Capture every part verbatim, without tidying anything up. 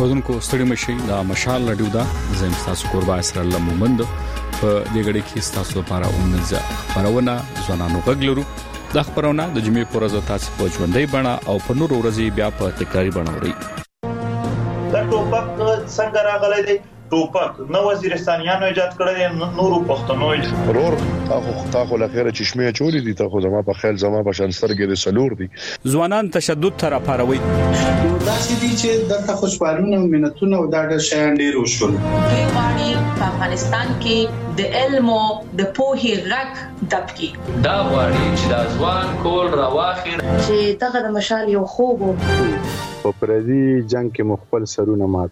اودونکو ستړي مشي دا مشال رادیو دا زم تاسو قربا اسر الله مومند په دې غړي کې تاسو لپاره اونځه خبرونه ځوانانو غږلرو د خبرونه د جمعې پر ورځ تاسو په ژوندۍ بڼه او په نور ورځې بیا په تکراری بڼه اوري. دا ټوپک څنګه راغلی دی؟ ټوپک نو وزیرستانیانو ایجاد کړی، نورو پښتنو ورور تاسو تاسو لخيره چشمه چوری دي، تاسو زما په خیال زما په شان سترګې د سلور دي. ځوانان تشدد تر اپاروي دا چې دي چې د خوشحالونه او مينتونه او دا د شیان ډیر وشول. دوی غواړي په افغانستان کې د علم او د پوهې غږ دبکي. دا غواړي چې د ځوان کول راواخیر چې دغه د مشال یو خوب په پردي جنگ کې مخبل سرونه مات.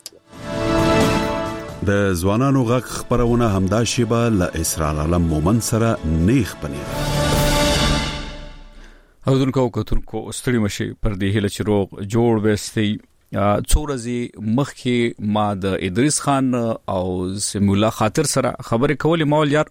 د ځوانانو غږ خبرونه همدا شیبه ل اسرائیل علم مومن سره نیخ پنیر. اودونکو کوتونکو ستړي مشي پر دې هله چې روغ جوړ وستي څورزي مخکي ما د ادریس خان او سمیولا خاطر سره خبرې کولې مول یار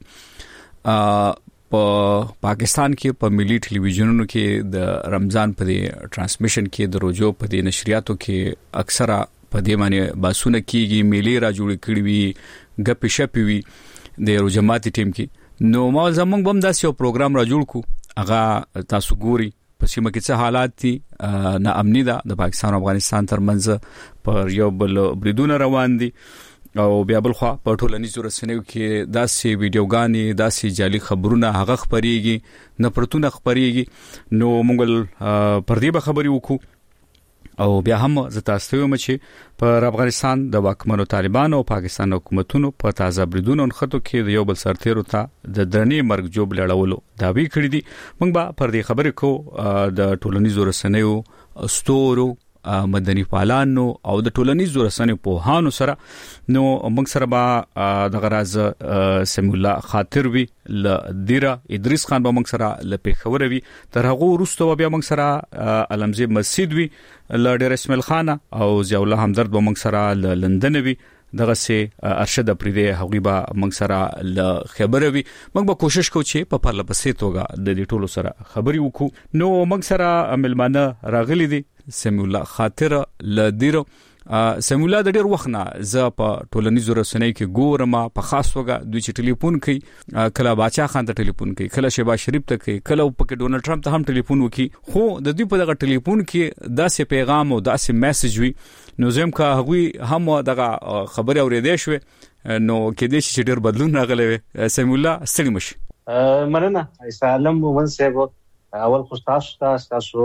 په پاکستان کې په ملي ټلویزیونونو کې د رمضان په ترانسمیشن کې د روزو په نشریاتو کې اکثره په دې معنی باسونه کېږي، میلې را جوړ کړي وي، غپې شپې وي د روجماتي ټیم کې. نو ما زمونږ بم داسې یو پروګرام را جوړ کو، هغه تاسو ګوري په سیمه کې څه حالات دي، نه امني ده د پاکستان او افغانستان ترمنځ پر یو بل بریدونه روان دي او بیا بل خو په ټولنیزو رسنیو کې داسې ویډیوګانې داسې جعلي خبرونه هغه خبريږي، نفرتونه خبريږي. نو موږ پر دې به خبري وکړو او بیا هم زتا ستوم چې پر افغانستان د واکمنو طالبانو او پاکستان حکومتونو په تازه بریدونو خطو کې د یو بل سرتیرو ته د درنې مرګ جوړ لړولو داوی کړی دي. موږ به پر دې خبرې کو د ټولنیزو رسنیو استورو مدني فعالانو او د ټولنیزو رسنیو په هانو سره. نو موږ سره با د غراز سمیولا خاطر وی ل دیره ادریس خان به موږ سره ل پیښور وی تر هغه وروسته بیا موږ سره علمزی مسجد وی ل ډیر اسماعیل خان او ضیاء الله همدرد به موږ سره ل لندن وی دغه سي ارشد پریده حقیبه موږ سره ل خبره وی. موږ به کوشش کوو چې په پرله پسې توګه د دې ټولو سره خبري وکړو. نو موږ سره ملمانه راغلي دي سمیولا خاطر ل دیره. سمیولا د ډیر وخت نه ز په ټولنیزو رسنیو کې ګورم په خاص توګه دوی چې ټلیفون کوي، کله باچا خان ته ټلیفون کوي، کله شهباز شریف ته کوي، کله په ډونلډ ټرمپ ته هم ټلیفون وکي، خو د دوی په دغه ټلیفون کې داسې پیغام او داسې میسج وي نو زم کا هغوی هم دغه خبره اورېدې شو. نو کې دې چې ډیر بدلون راغلی وي. سمیولا ستړي مشي. مننه اسلام مومن صاحب. اول خو تاسو تاسو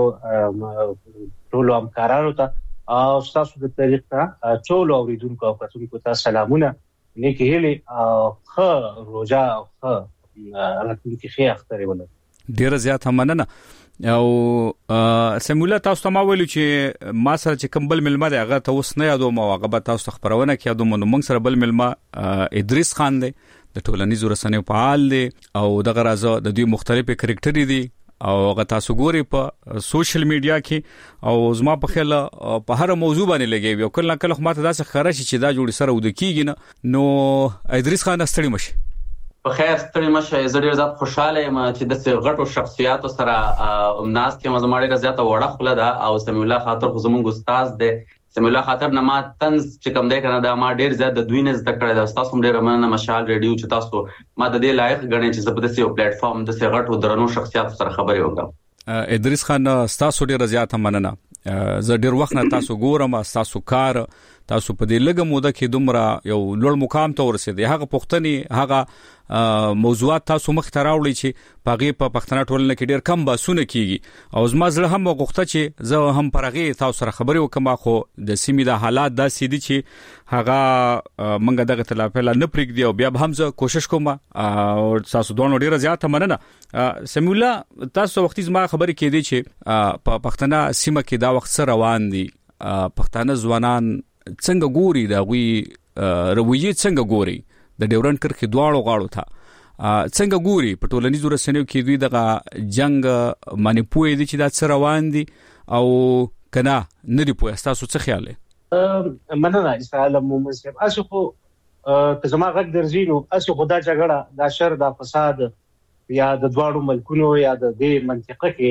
ټول همکارانو ته او تاسو د طریق ته ټول اوریدونکو او کتونکو ته سلامونه، نیکی هیلې او ښه روزه او ښه راتلونکي ښه اختر ولر. ډیر زیات مننه. او سمیولا تاسو ته ما ویلو چې ما سره چې کمبل ملما دی هغه ته اوس نه یادوم او هغه به تاسو خبرونه کې یادوم. نو موږ سره بل ملما ادریس خان دی، د ټولنیزو رسنیو فعال دی او دغه راځه د دوی مختلفه کرکټری دي او هغه تاسو ګوري په سوشل میډیا کې او زما په خیال په هر موضوع باندې لګي او کله کله خو ماته داسې خراشي چې دا جوړ سره ود کیږي نه. نو ادریس خان ستړي مشي. په خیر ستړي مشه. زه ډیر زیات خوشاله یم چې د غټو شخصیاتو سره امناس کې مزه ماړي زیاته وړه خپل ده او سمیولا خاطر خو زموږ استاد دی. سمیولا خاطر نه ما تنز چې کوم دی کنه دا ما ډیر زیات د دوی نه زده کړی دا. تاسو هم ډیر مننه مشال ریډیو چې تاسو ما د دې لایق غنئ چې زبردست یو پلیټ فارم د غټو درنو شخصیاتو سره خبرې وکړم. ادریس خان تاسو ډیر زیات مننه. زه ډیر وخت نه تاسو ګورم، تاسو کار تاسو په دې لګه موده کې دومره یو لوړ مقام ته ورسېدي. هغه پښتني هغه موضوعات تاسو مخ ته راوړي چې پاغي په پښتنه ټولنه کې ډیر کم باسونه کیږي او زما زړه هم غوښته چې زه هم پرغه تاسو سره خبرې وکم. خو د سیمې د حالات داسې دي چې هغه منګه دغه تلافل نه پرېږدي او بیا هم زه کوشش کوم او تاسو دوه ډیر زیات مننه. سمیولا تاسو وختي زما خبرې کې دي چې په پښتنه سیمه کې دا وخت سره روان دي، پښتانه ځوانان څنګه ګوري دا وی رویه څنګه ګوري د ډیورنډ کرخي دواړو غاړو ته څنګه ګوري په ټولنیزو رسنیو کې دوی دغه جنگ باندې پوهې دي چې دا څه روان دي او کنه نه دی پوهه. تاسو څه خیال دی؟ مننه اسلام مومن صاحب. اسو خو که زما غږ درځینو اسو خدا جګړه دا شر دا فساد یا د دواړو ملکونو یا د دې منطقه کې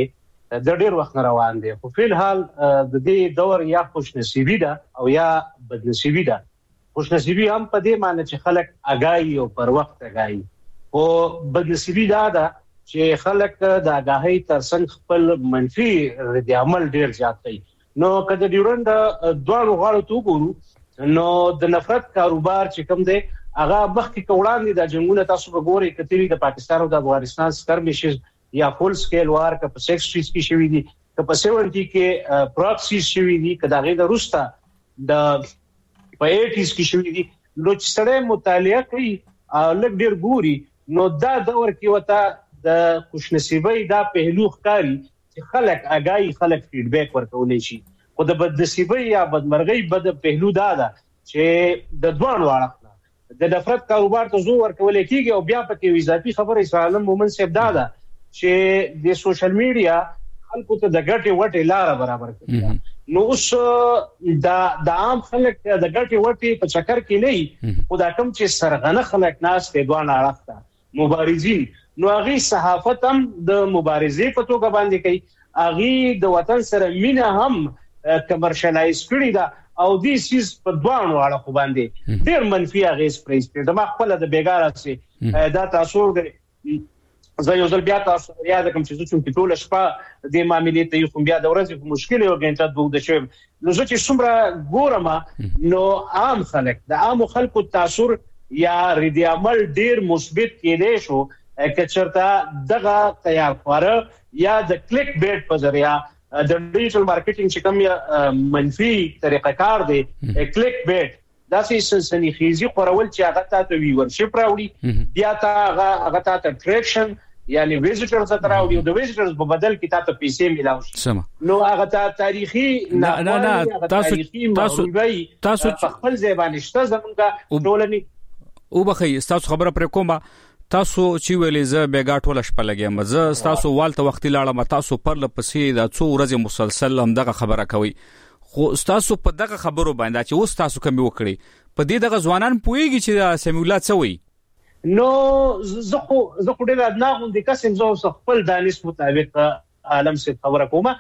د ډېر وخت روان دي. خو په الحال د دې دور یا خوش نصیبی ده او یا بد نصیبی ده. خوش نصیبی هم په دې معنی چې خلک اگاهي او پر وخت اگاهي، او بد نصیبی ده ده چې خلک د اگاهي ترڅنګ خپل منفي رد عمل ډېر زیات کوي. نو کله ډیورند دوه غاړو ته وګورو نو د نفرت کاروبار چې کوم دی هغه مخکې کوړاندې د جنگونو تاسو وګورئ کتري د پاکستان او د افغانستان سکرمیشز یا فول سکیل وار که په سیکسټیز کې شوې دي که په سیونټي کې پراکسیز شوې دي که دغه د روستا د په ایټیز کې شوې دي. نو چې سره مطالعه کوي لږ ډیر ګوري نو دا دور کې وته د خوشنصیبۍ دا پهلو ښکاري چې خلک اگاهي خلک فیډبیک ورکولای شي. خو د بدنصیبۍ یا بدمرغۍ بد پهلو دا ده چې د دوه واړه د نفرت کاروبار ته زور ورکول کېږي او بیا پکې اضافي خبره اسرائیل مومن صاحب دا ده چې د سوشل میډیا خلکو ته د ګټې وټې لار برابر کړي. نو اوس د د عام خلک د ګټې وټې په چکر کې نه خو دا کوم چې سرغنه خلک ناس ته دوه اړخته مبارزین نو هغه صحافت هم د مبارزې په توګه باندې کوي، هغه د وطن سره مینه هم کمرشلایز کړی دا او دې سیس په دوه واړه خو باندې ډېر منفي اغیز پرېږدي. د ما خپل د بیګاره سي دا تاسو زه یو ځل بیا تاسو یاد کوم چې څو ټول شپه د معاملې ته یو بیا د ورځې په مشکل یو غنټه دوه د شوم. نو زه چې څومره ګورم نو عام خلک د عام خلکو تاثیر یا ردی عمل ډېر مثبت کېدې شو که چرته دغه تیار خواره یا د کلیک بیټ په ذریعہ د ډیجیټل مارکیټینګ چې کوم منفي طریقه کار دی کلیک بیټ دا سې سنخیزي خورول چې هغه ته ویورشپ راوړي بیا تا هغه ته اټریکشن یعنی ویزیټرز ته راوړي او د ویزیټرز په بدل کې تاسو پیسې ملاوي شي. نو هغه ته تاریخي نه نه نه تاسو تاسو تاسو خپل ځبان شته زمونږه ټولني او بخي تاسو خبره پر کومه تاسو چې ویلې ز بیګا ټوله شپه لګیم ز تاسو والته وخت لاړه تاسو پر لپسې د څو ورځې مسلسل هم دغه خبره کوي، خو تاسو په دغه خبرو باندې چې اوس تاسو کوم وکړي په دې دغه ځوانان پويږي چې سمیولات څه وي. نو زه خو زه خو ډېر ادنا غوندي قسم زو خپل دانش مطابق عالم سے خبره کومه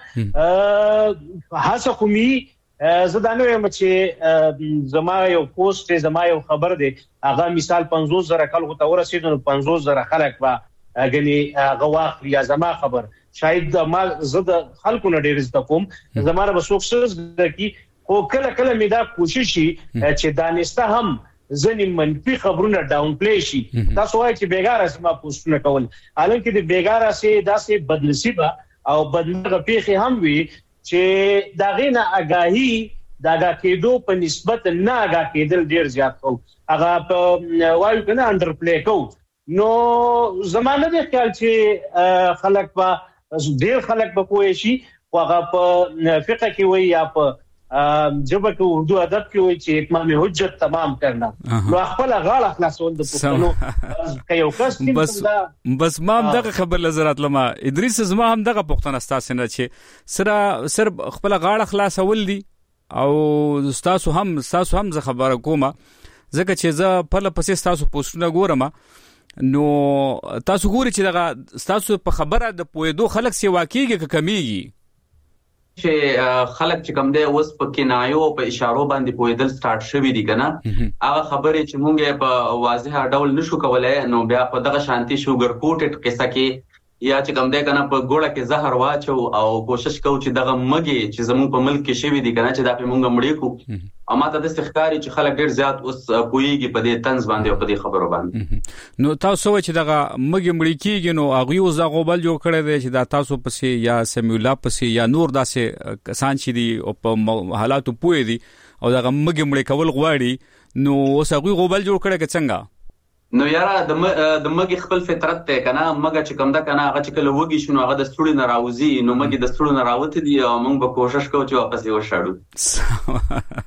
هڅه کومي زه دا نه یم چې زما یو پوسټ زما یو خبر دی هغه مثال پنځوس زره خلکو ته ورسېد نو پنځوس زره خلک به غني غواخ یا زما خبر شاید ما زه د خلکو نه ډېر زده کوم زماره به سوکسس کی خو کله کله می دا کوشش شي چې دانسته هم ځنی منفي خبرونه ډاون پلی شي. تاسو وایي چې بیګاره سما پوسټونه کول حالانکه د بیګاره سي داسې بدنصیبه او بدمرغه پیخي هم وي چې دا غینه اگاهی دا دا کېدو په نسبت نه اگاه کېدل ډیر زیات کو هغه په وایو کنه انډر پلی کو. نو زمانه د خیال چې خلک په ډیر خلک په کوی شي هغه په فقہ کې وي یا په جبه کې اردو ادب کې وي چې اتمام حجت تمام کرنا نو خپل غاړه خلاصول د پښتنو کيو کس بس بس ما هم دغه خبر لزرات لما ادریس زما هم دغه پښتنه ستاسو نه چې سره صرف خپل غاړه خلاصول دي او تاسو هم تاسو هم زه خبره کومه ځکه چې زه په لپسې تاسو پوسټونه ګورم نو تاسو ګوري چې دغه تاسو په خبره د پوهېدو خلک سی واقعيږي که کمیږي چې خلک چې کوم دی اوس په کنایو په اشارو باندې پوهېدل سٹارټ شوی دي کنه هغه خبرې چې مونږه په واضح ډول نشو کولای نو بیا په دغه شانتي شوګر کوټډ قصه کې یا چې کوم دی کنه په ګوړه کې زهر واچو او کوشش کوو چې دغه مګي چې زموږ په ملک کې شوی دي کنه چې دا په مونږه مړی کو اما ته د استخکاری چې خلک ډیر زیات اوس پوېږي په دې طنز باندې او په دې خبرو باندې. نو تاسو چې دغه مګي مړی کیږي نو هغه اوس دا غوبل جوړ کړی دی چې دا تاسو پسې یا سمیولا پسې یا نور داسې کسان چې دي او په حالاتو پوې دي او دغه مګي مړی کول غواړي نو اوس هغه غوبل جوړ کړی څنګه؟ نو یاره د د مګي خپل فطرت ته کنه مګه چې کوم دا کنه هغه چې کله وږي شنو هغه د ستړي نه راوځي نو مګي د ستړي نه راوته دي او موږ به کوشش کوو چې واپس یې وشاړو.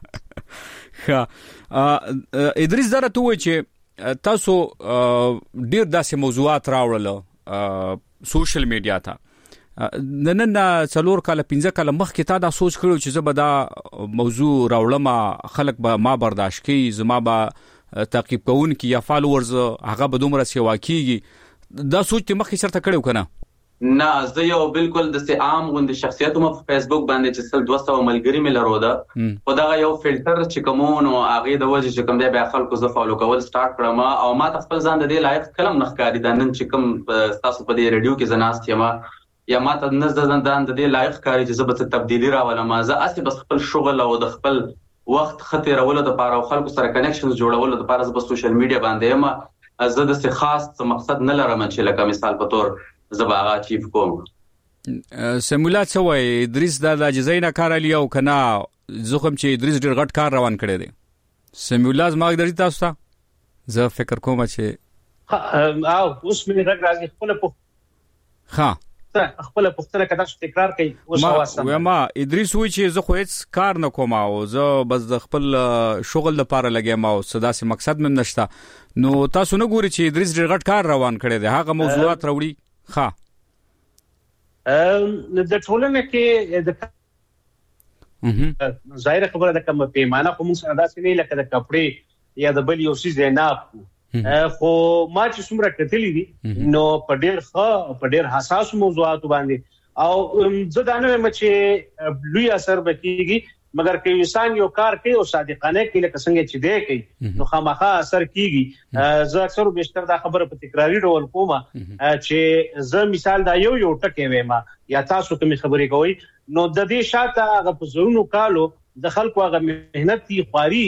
ها ادریس درته وای چې تاسو ډیر داسې موضوعات راوړل سوشل میډیا ته نن نن څلور کاله پنځه کاله مخکې تا دا سوچ کړو چې زه به دا موضوع راوړم خلک به ما برداشت کوي زما به تعقیب کوون کی یا فالوورز هغه به دومره سی واقعيږي دا سوچ ته مخکې چرته کړو کنه؟ نه زه یو بالکل د سي عام غوند شخصیت مو په فیسبوک باندې چې سل دوه سوه ملګری مې لرو ده خو دا یو فلټر چې کومون او هغه د وجه چې کوم دی بیا خلکو زه فالو کول سٹارټ کړم او ما خپل ځان د دې لایق کلم نخکاری د نن چې کوم تاسو په دې ریډیو کې زناست یم یا ما ته نه ځان د دې لایق کاری چې زه به تبدیلی راولم زه اصلي بس خپل شغل او د خپل وخت خطر ولله د لپاره خلکو سره کنیکشنز جوړول د لپاره په سوشل میډیا باندې یم زه د څه خاص مقصد نه لرم چې لکه مثال په تور زباغه چیف کوم سمولا څه وای ادریس دا د جزاینه کار علی او کنا زخم چې ادریس ډیر غټ کار روان کړی دی سمولا زما د تاسو ته زه فکر کوم چې او اوس مې رګ راځي خپل په ها خپل پختنه کدا تکرار کوي اوس واسه ما ما ادریس وای چې زه خو هیڅ کار نه کوم او زه بس د خپل شغل لپاره لګیم او صدا سي مقصد مې نشته نو تاسو نه ګوري چې ادریس ډیر غټ کار روان کړی دی هغه موضوعات راوړي ها ام د ټولنه کې د ظاهر خبره ده کوم پیمانه کوم سره داسې نه لکه د کپڑے یا د بل یو شی نه خو ما چې څومره کتلې دي نو په ډېر ښه په ډېر حساس موضوعات باندې او زه دا نه وایم چې لوی اثر وکړي مگر که انسان یو کار کوي او صادقانه کوي لکه څنګه چې دی کوي نو خامخا اثر کیږي زه اکثر بیشتر دا خبره په تکراری ډول کوم چې زه مثال دا یو یو ټکی وایم یا تاسو کوم خبرې کوي نو د دې شاته هغه په زرونو کالو د خلکو هغه مهنت دي خواري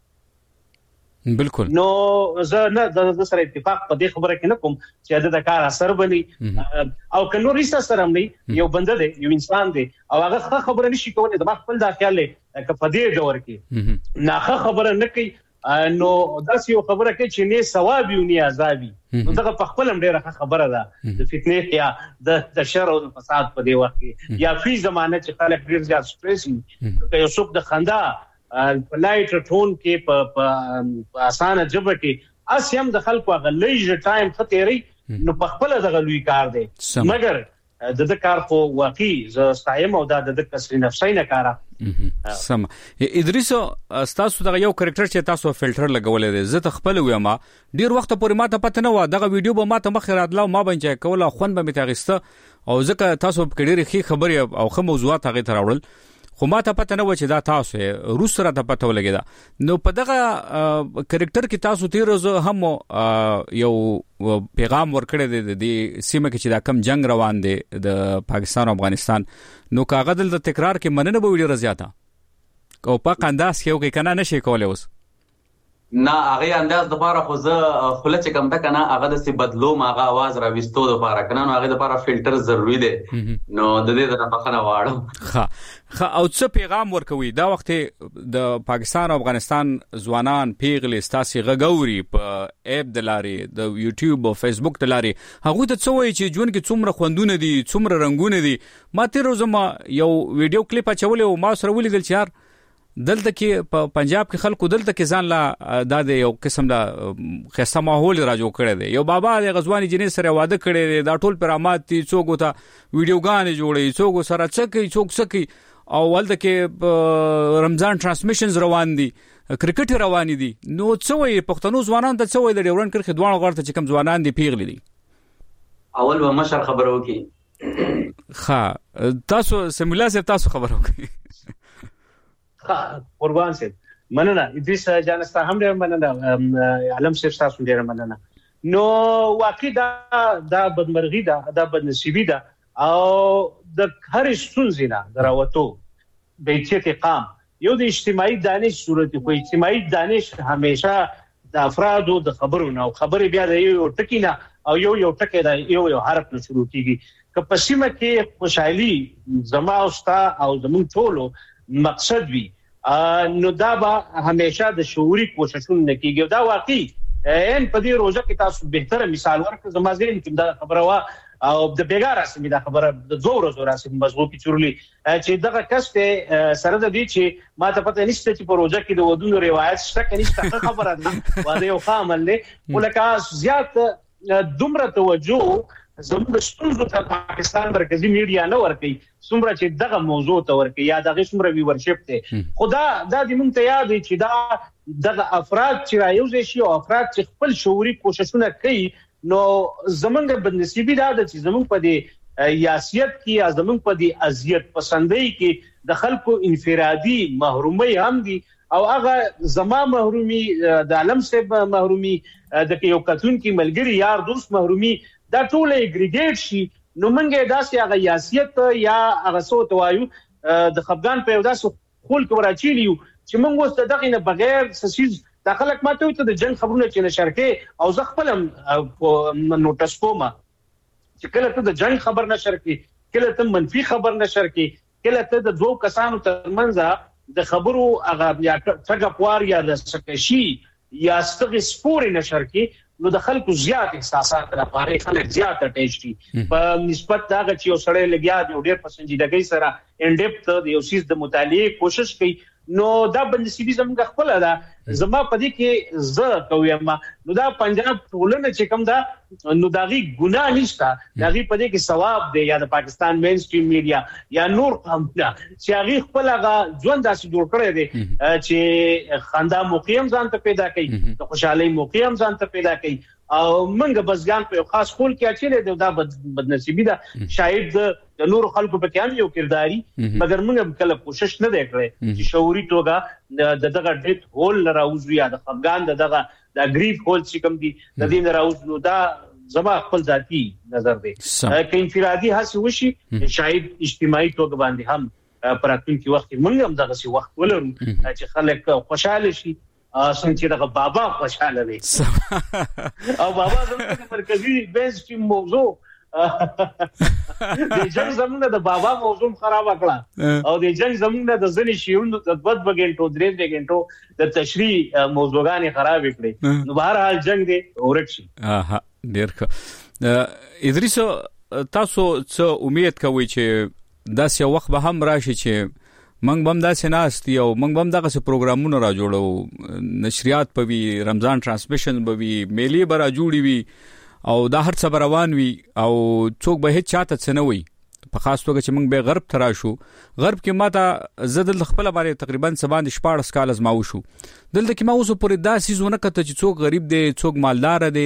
بالکل نو زه نه د سره اتفاق په دې خبره کې نه کوم چې د کار اثر بني او کنو ریسا سره مې یو بنده دی یو انسان دی او هغه خبره نشي کولای د خپل دا خیال لري ک په دې دور کې نه خبره نه کوي نو داس یو خبره کوي چې نه ثواب یو نه عذاب نو دا په خپل ډیره خبره ده د فتنې یا د د شر او فساد په دې وخت کې یا فی زمانه چې خلک ډیر زیات سټریس کوي یو څوک د خندا په لایټ ټون کې په اسانه جبه کې اسیم د خلکو غلیج ټایم خطري نو په خپل د غلوي کار دی مګر د د کار خو واقعي ز استایم او د د کسر نفسي نه کار سم ادریس تاسو دغه یو کریکټر چې تاسو فلټر لګولې دي زه ته خپل ویم ډیر وخت پورې ما ته پته نه و دغه ویډیو به ما ته مخ راتلو ما باندې کوله خون به متغسته او ځکه تاسو په ډیره خي خبري او خو موضوعات هغه تراوړل خو ما ته پته نه و چې دا تاسو روس سره ته پته ولګیدا نو په دغه کریکټر کې تاسو تیر زه هم یو پیغام ورکړی دی د سیمه کې چې دا کم جنگ روان دی د پاکستان او افغانستان نو کاغذ د تکرار کې مننه به ویډیو رضیاته او په انداز کې یو کې کنه نشي کولای اوس نه هغه انداز د لپاره خو زه خله چې کوم تا کنه هغه د سی بدلو ماغه आवाज را وستو د لپاره کنه نو هغه د لپاره فلټر ضروری دی نو د دې د بخنه واړم ها ها او څه پیغام ورکوي دا وخت د پاکستان او افغانستان ځوانان پیغلې ستاسي غګوري په اپ دلاري د یوټیوب او فیسبوک دلاري هغه ته څه وایي چې ژوند کې څومره خوندونه دي څومره رنگونه دي ما تیر روزه ما یو ویډیو کلیپ اچولې او ما سره ولیدل چې یار دلته کې په پنجاب کې خلکو دلته کې ځان لا د یو قسم لا خاصه ماحول را جوړ کړی دی یو بابا د غزوانی جنې سره واده کړی دی دا ټول پرامات دي څوک ته ویډیوګان جوړي څوک سره څکی څوک څکی او ولته کې رمضان ترانسمیشنز روان دي کرکټ روان دي نو څه وي پښتنو ځوانان ته څه وي د ډیورن کرخ دوه غړته چې کم ځوانان دي پیغلي دي اول به مشر خبرو کې ها تاسو سیمولیاسه تاسو خبرو کې قربان سي مننه ادریس جانستا هم ډیر مننه علم سیف تاسو ډیر مننه نو واقعي دا د بدمرغي دا د بدنصیبی دا او د هر ستونزې نه دراوته د اچته قام یو د اجتماعي دانش صورت خو اجتماعي دانش همیشه د افرادو د خبرونو او خبرې بیا د یو ټکی نه او یو یو ټکی دا یو یو حرف نه شروع کیږي که پسیمه کې خوشحالي زما او ستا او زمون ټولو مقصد وي نو دا به همیشه د شعوري کوششونو نکېږي دا واقعي ان په دې روزه کې تاسو بهتره مثال ورکړئ زما ځین کې دا خبره وا او د بیګار اسمه دا خبره د زور زور اسمه مضبوطی چورلی چې دغه کس ته سره د دې چې ما ته پته نشته چې په روزه کې د ودونو روایت شته کني څه خبره ده واده یو عمل له ولکه زیات دومره توجه زموږ ستونزو ته پاکستان مرکزی میډیا نه ورکي څومره چې دغه موضوع ته ورکي یا دغه څومره ویورشپ ته خدا د دې مونږ ته یاد چې دا دغه افراد چې رايوځي شي او افراد چې خپل شعوري کوششونه کوي نو زمونږ بدنصیبی دا د چې زمونږ په دې یاسیت کې ازمن په دي ازیت پسندۍ کې د خلکو انفرادي محرومي هم دي او هغه زما محرومي د عالم صاحب محرومي د یو کتون کې ملګری یار دوست محرومي دا ټول اګریګیټ شي نو منګه داسې هغه یاسیت یا هغه سو توایو د خفغان په داسې خول کې ورچیلیو چې موږ اوس دغه نه بغیر سسیز د خلک ماته ته د جنگ خبرونه چې نشرکې او زه خپل نوټس کوم چې کله ته د جنگ خبر نشرکې کله ته منفي خبر نشرکې کله ته د دوه کسانو ترمنځ د خبرو هغه یا څنګه پوار یا د سکشي یا ستغ سپور نشرکې نو د خلکو زیات احساسات لپاره خلک زیات اټیچ په نسبت دا چې یو سړی لګیا دی ډېر پسندیدګۍ سره ان ډیپث د یو سیس د مطالعه کوشش کوي نو دا بندسيبي زموږ خپل ده زما پدې کې ز کویم نو دا پنجاب ټولنه چې کوم دا نو داغي ګناه نشته داغي پدې کې ثواب دی یا د پاکستان مین سټریم میډیا یا نور قومونه چې هغه خپل هغه ژوند داسې جوړ کړی دی چې خندا موقعم ځان ته پیدا کوي د خوشحالي موقعم ځان ته پیدا کوي او منګه بسګان په خاص خول کې اچلې دا بدنصیبی ده شاید د نور خلکو په کې هم یو کرداري مګر موږ کله کوشش نه وکړې چې شعوري توګه د دغه ډیت هول راوځي یا د افغان دغه د گریف هول چې کوم دي د دې راوځلو دا زما خپل ذاتی نظر دی که انفرادي هڅه وشي شاید اجتماعي توګه باندې هم پراتون کې وخت موږ هم دغه سی وخت ولرو چې خلک خوشاله شي څنګه چې دغه بابا خوشاله دي او بابا زموږ مرکزی بیس ټیم موضوع د جنگ زمونه د بابا موضوع خراب کړه او د جنگ زمونه د ځنی شیوند د دوت بغنټو درې بغنټو د تشریح موضوعګانی خراب کړي نو بهر حال جنگ دی اورکشي اها ډیر ښه ادریس تاسو څه امید کوئ چې دا څه وخت به هم راشي چې منګ بم دا سناستي او منګ بم دغه پروګرامونه را جوړو نشریات په وی رمضان ترانسمیشن به وی میلي برا جوړي وي او دا هر څه روان وي او څوک به هیڅ چاته څنوي په خاص توګه چې موږ به غرب ترا شو غرب کې ماته زدل خپل باندې تقریبا سباند شپږ کال ازماو شو دلته کې ما اوس پورې دا سيزونه کته چې څوک غریب دی څوک مالدار دی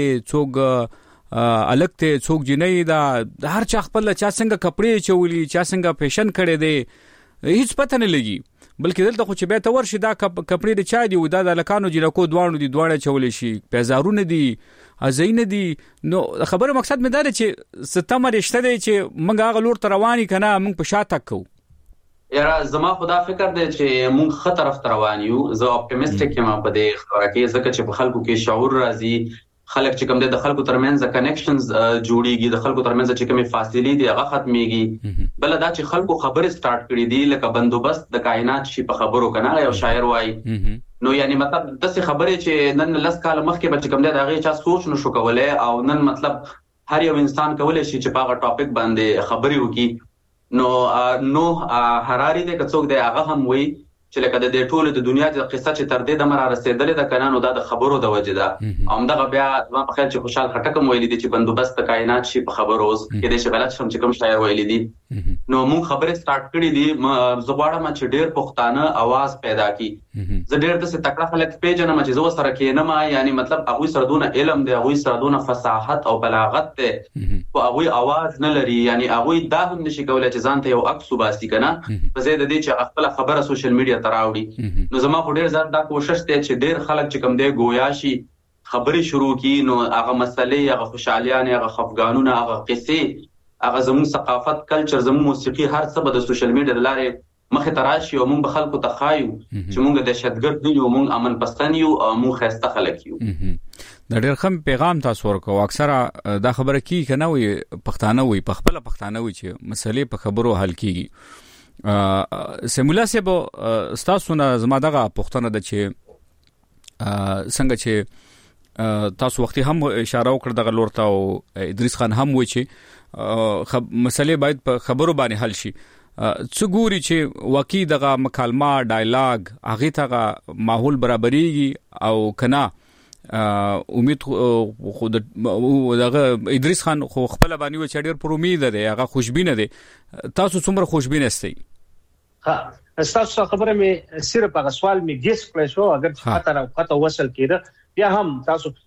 څوک الکته څوک جنۍ دا هر چا خپل چا څنګه کپڑے چولي چا څنګه فیشن کړي دی هیڅ پته نه لګي بلکې دلته خو چې به تور شي دا کپڑے د چا دی ودا د لکانو جنکو دوانو دي دوړه چولې شي پیزارونه دي ازین دي نو خبره مقصد مې دا دی چې ستمه رشته دی چې موږ هغه لور رواني کنه موږ په شاته کو یاره زما خدا فکر دی چې موږ خطر طرف روان یو زه اپټیمیسټیک یم په دې خبره کې ځکه چې په خلکو کې شعور راځي خلک چې کوم د خلکو ترمنځ کنیکشنز جوړیږي د خلکو ترمنځ چې کومه فاصله دي هغه ختميږي بل دا چې خلکو خبره سٹارټ کړي دي لکه بندوبست د کائنات شي په خبرو کنه یو شاعر وای نو یعنی مطلب د څه خبره چې نن لس کال مخکې به کوم د هغه چا سوچ نشو کولای او نن مطلب هر یو انسان کولای شي چې په هغه ټاپک باندې خبري وکړي نو نو حراري د کڅوک د هغه هم وای چې لکه د دې ټولو د دنیا د قصه چې تر دې د مر رسیدلې د کنانو د خبرو د وجه ده همدغه بیا ما په خیال چې خوشحال خټک ویل دي چې بندوبست د کائنات شي په خبرو اوس کې د شغلات شم چې کوم شاعر ویل دي نو مون خبره سٹارټ کړې دي زغواړم چې ډېر پښتانه आवाज پیدا کړي زه ډېر د څه تکړه خلک پیژنم چې زو سره کې نه ما یعنی مطلب هغه سره دونه علم دی هغه سره دونه فصاحت او بلاغت دی او هغه आवाज نه لري یعنی هغه دا هم نشي کولای چې ځان ته یو عکس وباسي کنه په زید دي چې خپل خبره سوشل میډیا تراوړي نو زما خو ډېر زړه دا کوشش دی چې ډېر خلک چې کوم دی گویا شي خبرې شروع کی نو هغه مسلې هغه خوشحالیان هغه خفګانونه هغه قصې هغه زموږ ثقافت کلچر زموږ موسیقي هر څه به د سوشل میډیا د لارې مخه تراشي او موږ به خلکو ته خایو چې موږ د دهشتګرد یو موږ امن پسند یو او موږ خسته خلک یو د ډېر خم پیغام تاسو ورکو اکثره دا خبره کی کنه وي پښتانه وي په خپل پښتانه وي چې مسلې په خبرو حل کیږي سیمولا سیبو تاسو نه زما دغه پښتنه د چې څنګه چې تاسو وختي هم اشاره وکړه دغه لورته او ادریس خان هم وی چې مسلې باید په خبرو باندې حل شي څو ګوري چې واقعي دغه مکالمه ډایلاګ هغه ته ماحول برابرېږي او کنا امید خو دغه ادریس خان خو خپل باندې و چې ډېر پر امید ده هغه خوشبینه ده تاسو څومره خوشبینه استئ ها تاسو خبره مې صرف هغه سوال مې ګیس کړی شو اگر خاطر او خاطر وصل کېده بیا هم تاسو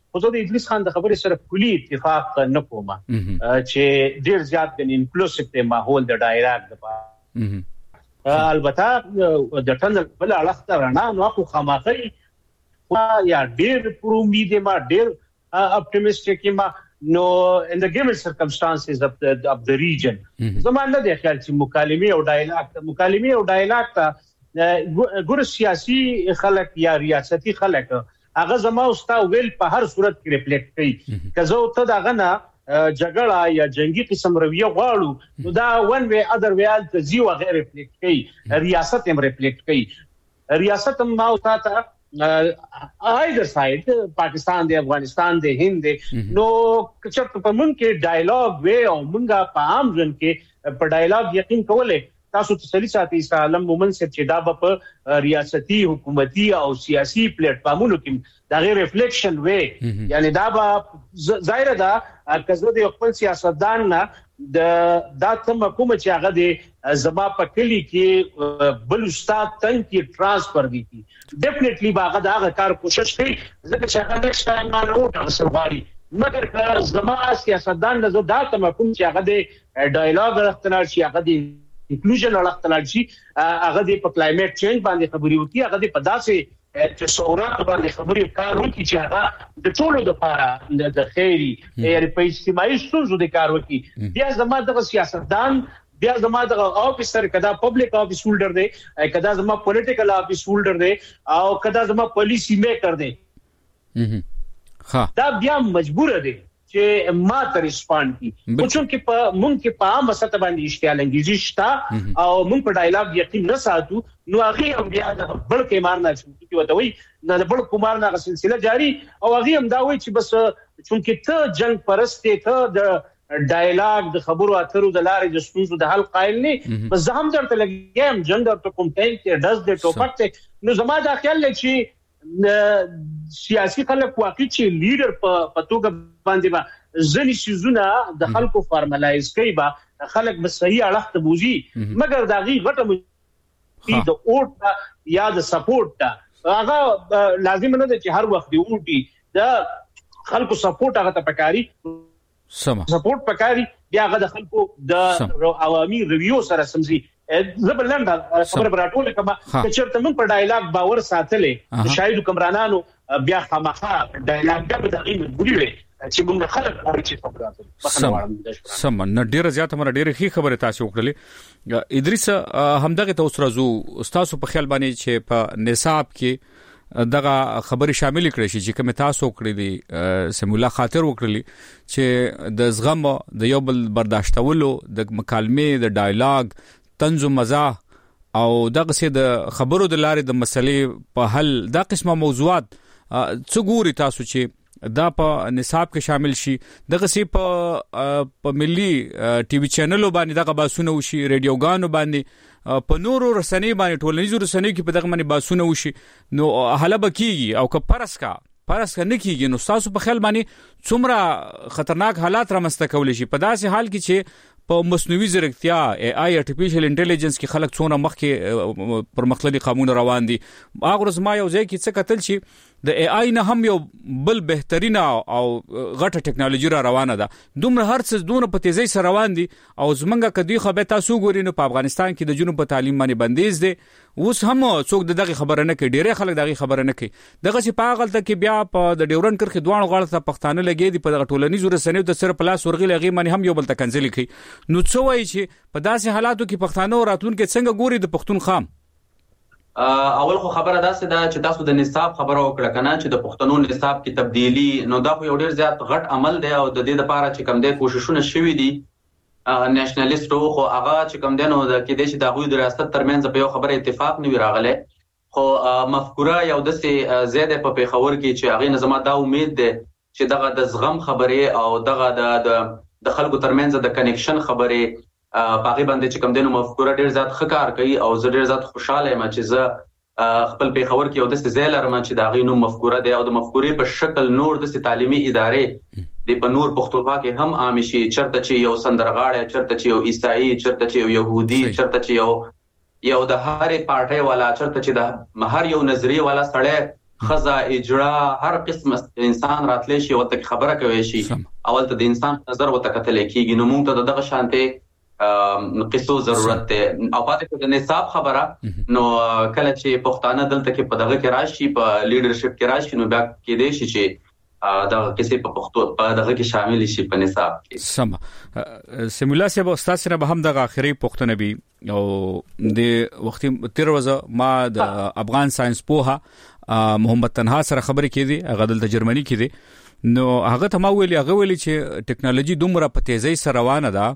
خو زه د ادریس خان د خبرې سره کلی اتفاق نه کوم چې ډیر زیات د انکلوسیو ماحول د ډایلاګ لپاره البته د ټنل بل اړخ رڼا نو خو خامخې یا ډیر پر امید ما ډیر اپټیمستیک ما نو in the given circumstances of the of the region زمانه د خیال چې مکالمه او ډایلاګ مکالمه او ډایلاګ ته ګور سیاسي خلک یا ریاستي خلک هغه زما او ستا ویل په هر صورت کې ریفلیکټ کوي که زه ته داغه نه جګړه یا جنگي قسم رویه غواړو نو دا ون وی اذر وی ال ته زیو غیر ریفلیکټ کوي ریاست هم ریفلیکټ کوي ریاست هم ما او تا either side پاکستان دی افغانستان دی هند دی نو چې په مونږ کې ډایلاګ وی او مونږه په عام ځن کې په ډایلاګ یقین کولای تاسو تسلی ساتي اسلام مومن سے چې دا په ریاستي حکومتي او سیاسي پلیټ فارمونو کې دا غیر ریفلیکشن وی یعنی دا به ظاهر ده کزه د خپل سیاستدان نه د دا تم کوم چې هغه د زما په کلی کې بل استاد تن کې ترانسفر دي ډیفینیټلی باغه دا کار کوشش کوي ځکه چې هغه نشته نه نو تاسو غواړي مګر که زما سیاستدان نه دا تم کوم چې هغه د ډایلاګ راختنال شي هغه د انکلوژن راختنال شي هغه د په کلایمټ چینج باندې خبري وکړي هغه د په داسې چې ثورات باندې خبري کار وکړي چې هغه د ټولو لپاره د خیري یعنی په اجتماعي ستونزو د کار وکړي بیا زما د سیاستدان بیا زما د افیسر کدا پبلک افیس هولډر دی کدا زما پولیټیکل افیس هولډر دی او کدا زما پالیسی میکر دی ها دا بیا مجبور دی چې ما ته ریسپاند کی او چې په مونږ کې په عام سطح باندې اشتعال انګیزي شتا او مونږ په ډایلاګ یقین نه ساتو نو هغه هم بیا د بل کې مارنا چې وته وي نه د بل کومار نه سلسله جاری او هغه هم دا وایي چې بس چې ته جنگ پرسته ته د ډایلاګ د خبرو اترو د لارې د ستونزو د حل قائل نه بس زه هم درته لګیم جندر ته کوم ټیم کې داس د ټوپک ته نو زما دا خیال لې چې سیاسي خلک واقعي چې لیډر په پتوګه باندې با ځنی سيزونه د خلکو فارملایز کوي با خلک به صحیح اړه ته بوزي مګر دا غي غټه د اوټ یا د سپورټ هغه لازم نه ده چې هر وخت دی اوټي د خلکو سپورټ هغه ته پکاري سم سپورټ پکاري بیا هغه د خلکو د عوامي ریویو سره سمزي زبلند خبره براټول کما چې چرته موږ په ډایلاګ باور ساتلې شاید کمرانانو بیا خامخا ډایلاګ به دغه مجبوري وي چې موږ خلک اوري چې خبره سم نه ډیره زیاته مر ډیره خي خبره تاسو وکړلې ادریس همدغه تاسو راځو استاد په خیال باندې چې په نصاب کې دغه خبري شامل کړي شي چې کوم تاسو کړی دي سمولا خاطر وکړلی چې د زغم د یو بل برداشتولو د مکالمه د ډایلاګ طنز مزاح او دغه سي د خبرو د لارې د مسلې په حل دا قسمه موضوعات څو ګوري تاسو چې دا په نصاب کې شامل شي دغه سي په په ملي ټي وي چینلو باندې دغه باسونه وشي رادیوګانو باندې په نورو رسنۍ باندې ټولنیزو رسنۍ کې په دغه باندې باسونه وشي نو حاله بکیږي او که پرسکا پرسکا نه کیږي نو تاسو په خیال باندې څومره خطرناک حالات رامنځته کول شي په داسې حال کې چې په مصنوعي ځیرکتیا ای آی ارتفیشل انټيليجنس کې خلک څونه مخکې پرمختللي قانون روان دي هغه ورځ ما یو ځای کې څه کتل شي د ای آی نه هم یو بل بهترینه او غټه ټکنالوژي را روانه ده دومره هر څه دونه په تیزی سره روان دي او زمونږه کدي خو به تاسو ګورئ نو په افغانستان کې د جنوب په تعلیم باندې بندیز دي اوس هم څوک دغه خبره نه کوي ډیره خلک دغه خبره نه کوي دغه چې په غلطه کې بیا په د ډیورن کرخي دوه غلطه پښتانه لګي دي په دغه ټولنیزو رسنیو د سر پلاس ورغلي غي باندې هم یو بل تکنځلي کوي نو څه وایي چې په داسې حالاتو کې پښتانه راتلونکي څنګه ګوري د پښتون خام اول خو خبره ده چې تاسو د نصاب خبره وکړه کنه چې د پښتنو نصاب کې تبدیلی نو دا خو یو ډیر زیات غټ عمل دی او د دې لپاره چې کوم د کوششونه شوي دي نېشنلیستو خو هغه چې کوم دنو د کې د چې د غوی د ریاست ترمنځ په یو خبره اتفاق نه وی راغله خو مفکوره یو د سي زیاده په پیښور کې چې هغه نظام دا امید ده چې دغه د زغم خبره او دغه د د خلکو ترمنځ د کنیکشن خبره باقي باندې چې کوم دنو مفکوره ډیر زیات ښکار کوي او زه ډیر زیات خوشاله یم چې زه خپل پیښور کې یو د زیلر من چې دا غینو مفکوره دی او د مفکورې په شکل نور د تعلیمي ادارې د په نور پښتونخوا کې هم عام شي چرته چې یو سندرغاړی چرته چې یو عیسائی چرته چې یو يهودي چرته چې یو یو د هرې پارټي والا چرته چې د هر یو نظریه والا سړی خزا اجرا هر قسم انسان راتلی شي او ته خبره کوي شي اول ته د انسان نظر وته کتل کیږي نو موږ ته دغه شانته قصو ضرورت ته او پاتې د نصاب خبره نو کله چې پښتانه دلته کې په دغه کې راشي په لیډرشپ کې راشي نو بیا کې دي شي چې دغه کیسې په پښتو په دغه کې شامل شي په نصاب کې. سم سیمولا سه به استاد سره به هم دغه اخري پښتنه بي او د وخت تیر ورځ ما د افغان ساينس پوها محمد تنها سره خبرې کړي هغه د جرمني کې دي نو هغه ته ما ویلي هغه ویلي چې ټیکنالوژي دومره په تیزی سره روانه ده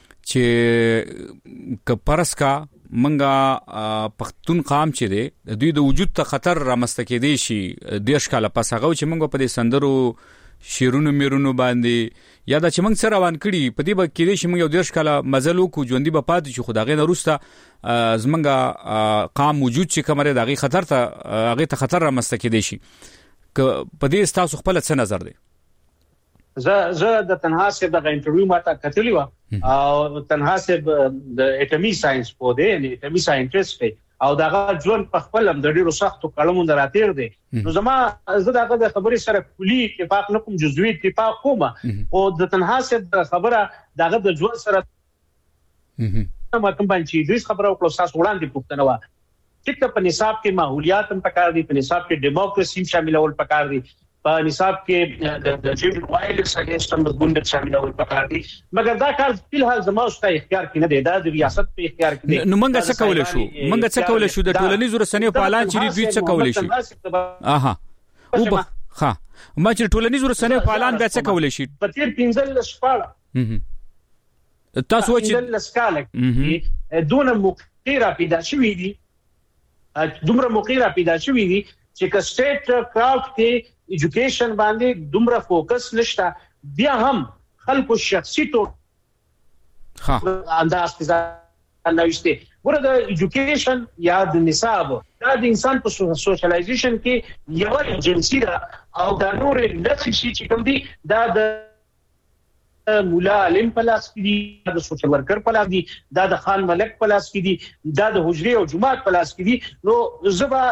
چې کپرس کا منګه پښتون قام چې دی د دوی د وجود ته خطر رامسته کېدی شي د ښکاله پس هغه چې منګه په دې سندرو شیرونو میرونو باندې یا دا چې موږ سره روان کړي په دې به کېدی شي موږ یو د ښکاله مزل وکړو ژوندۍ به پاتې شو خدای نه روسته زمونږه قام وجود چې کومره دغه خطر ته هغه ته خطر رامسته کېدی شي ک په دې تاسو خپل څه نظر دی؟ زه زه د تنها سره د انټرویو ماته کتلی و او تنها سره د اټمی ساينس په دی نه اټمی ساينټیسټ دی او دغه ژوند په خپل هم د ډیرو سختو کلمو دراتیر دی نو زما زه دغه د خبرې سره کلی اتفاق نه کوم جزوی اتفاق کوم او د تنها سره خبره دغه د ژوند سره ما کوم باندې د خبرو کلو ساس وړاندې پوښتنه و چې په نصاب کې ماحولیات هم پکار دي په نصاب کې دیموکراسي شاملول پکار دي په نصاب کې د جیب وایلنس اگینسټ مضمون شاملول پکار دي مګر دا کار په حال زموږ ست اختیار کې نه دی دا د ریاست په اختیار کې دی نو موږ څه کولای شو موږ څه کولای شو د ټولنیزو رسنیو په اعلان چې دوی څه کولای شي اها او ها ما چې ټولنیزو رسنیو په اعلان به څه کولای شي په تیر پنځل شپږ تاسو چې لسکاله دونه مقیره پیدا شوې دي دومره مقیره پیدا شوې دي چې که سټیټ کراوډ کې ایجوکیشن باندې دومره فوکس نشته بیا هم خلکو شخصي تو ها انداز کې نوښته ګوره د ایجوکیشن یا د نصاب دا د انسان په سوشلایزیشن کې یو ایجنسی ده او دا نور نفسي شي چې کوم دي دا د مولا علم پلاس کې دي د سوشل ورکر پلاس دي دا د خان ملک پلاس کې دي دا د حجري او جماعت پلاس کې دي نو زبا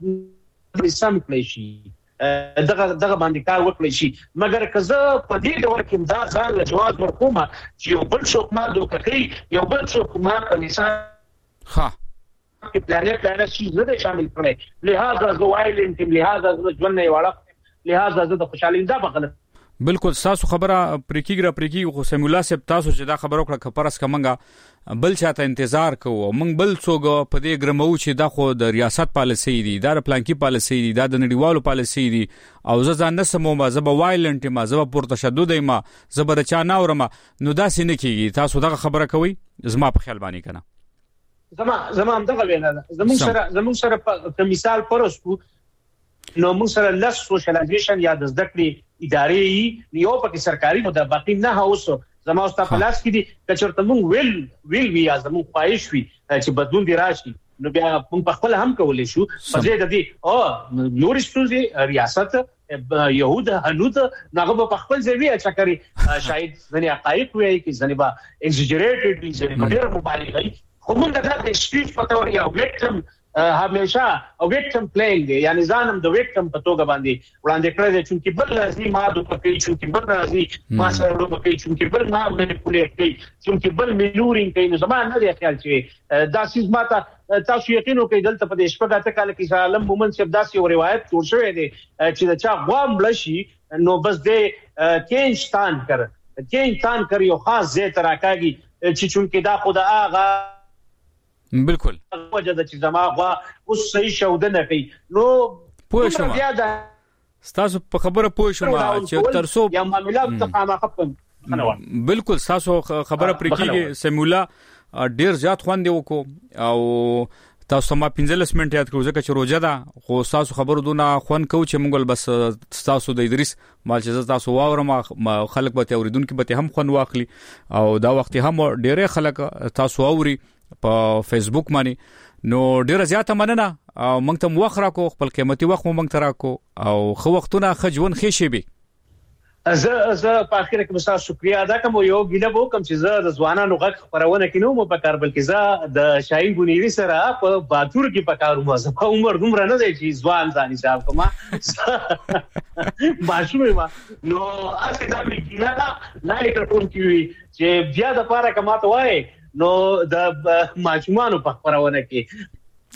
سم کلی شي دغه دغه باندې کار وکړي شي مګر کزه په دې ډول کې دا ځان له جواز ورکوما چې یو بل څوک ما دوکې یو بل څوک ما په نشان ها کې پلانټ پلانټ شي زده شامل کړي لہذا زه وایلنت لہذا زه ژوند نه واړه لہذا زه د خوشحالي دا بغلط بالکل تاسو خبره پریکیګرا پریکیګ خو سیم الله صاحب تاسو چې دا خبر وکړه کپرس کمنګا بل چاته انتظار کوو موږ بل څوګ په دې ګرمو چې دا خو د ریاست پالیسي دي دا د پلانکی پالیسي دي دا د نړیوالو پالیسي دي او زه ځان نسمو ما زب وایلنت ما زب پور تشدد ما زبر چا ناورم نو دا سینه کیږي تاسو دا خبره کوي زما په خیال باندې کنه زما زما هم دغه وینا زموږ سره زموږ سره په مثال پرستو نو موږ سره لس سوشلایزیشن یا د زده کړې ادارې یو پکې سرکاري نو د باقي نه هوس زما واست په لاس کې دي چې چرته موږ ویل ویل وی یا زموږ خواهش وي چې بدلون دی راشي نو بیا موږ په خپل هم کولای شو په دې د دې او نور ستونزې ریاست يهود هنود نغه په خپل ځای چې کوي شاید ځنې حقایق وي کې ځنې با ایگزیجریټډ وي ځنې ډېر مبالغه خو موږ دا د سټیج په تور یا ویکټم همیشه او ویکټم پلینګ دی یعنی ځانم د ویکټم په توګه باندې وړاندې کړی دی چې بل لازمي ما د پکې چې بل لازمي ما سره د پکې چې بل ما منیپولیټ کوي چې بل مینورینګ کوي نو زما نه دی خیال چې دا سیس ماته تاسو یقین وکړئ دلته په دې شپږ اته کال کې عالم مومن صاحب داسې یو روایت جوړ شوی دی چې دا چا غوام لشي نو بس دې کینج تان کړ کینج تان کړ یو خاص ځای تراکاږي چې چونکې دا خدا آغا بالکل وجه د چې زما غوا اوس صحیح شودنه کوي نو پوه شم تاسو په خبره پوه شم چې ترسو یا معاملات ته خامخ بالکل تاسو خبره پرې کیږي سیمولا ډیر زیات خوند وکړو او تاسو ما پنځلس منټه یاد کړو ځکه چې روزه ده خو تاسو خبرو دونه خوان کو چې مونږ بس تاسو د ادریس مال چې تاسو واورم خلک به اوریدونکو به هم خوان واخلي او دا وخت هم ډیره خلک تاسو اوري په فیسبوک باندې نو ډیره زیاته مننه او مونږ ته وخت راکو خپل قیمتي وخت مونږ ته راکو او خو وختونه خجون خېشي به زه زه په اخر کې مستاسو شکریا ادا کوم. یو ګیله وو کوم چې زه د ځوانانو غږ خبرونه کینو مو په کار، بلکې زه د شاهین بنيري سره په باتور کې په کارو ما زه عمر دومره نه دی چې ځوان ځاني صاحب کومه ماشومه ما نو اته دا ګیله نه ټول کی چې بیا د پاره کماته وای نو د ماشومانو په خبرونه کې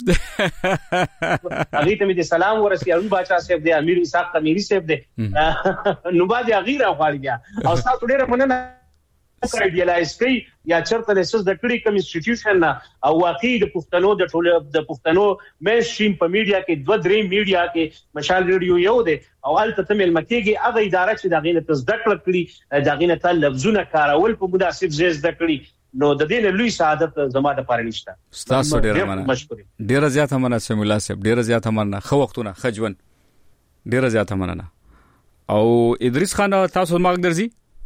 اغه ته می سلام ورسي ارون باچا صاحب دی، امیر اسحاق تمیری صاحب دی، نو باندې اغیره غواړي او تاسو ډیره مننه ایډیالایز کوي یا چرته د سس د کړي کوم انسټیټیوشن او واقعي د پښتنو د ټول د پښتنو مین سټریم په میډیا کې دوه درې میډیا کې مشال ریډیو یو دی او البته تمل مکیږي هغه اداره چې د غینه تصدیق کړي د غینه تل لفظونه کارول په مناسب ځای زده کړي نو د دې له لوی سعادت زما د پاره نشته. تاسو ډیر مننه، ډیر زیات مننه سمي الله صاحب، ډیر زیات مننه، خو وختونه خجون ډیر زیات مننه. او ادریس خان تاسو ماګ درځي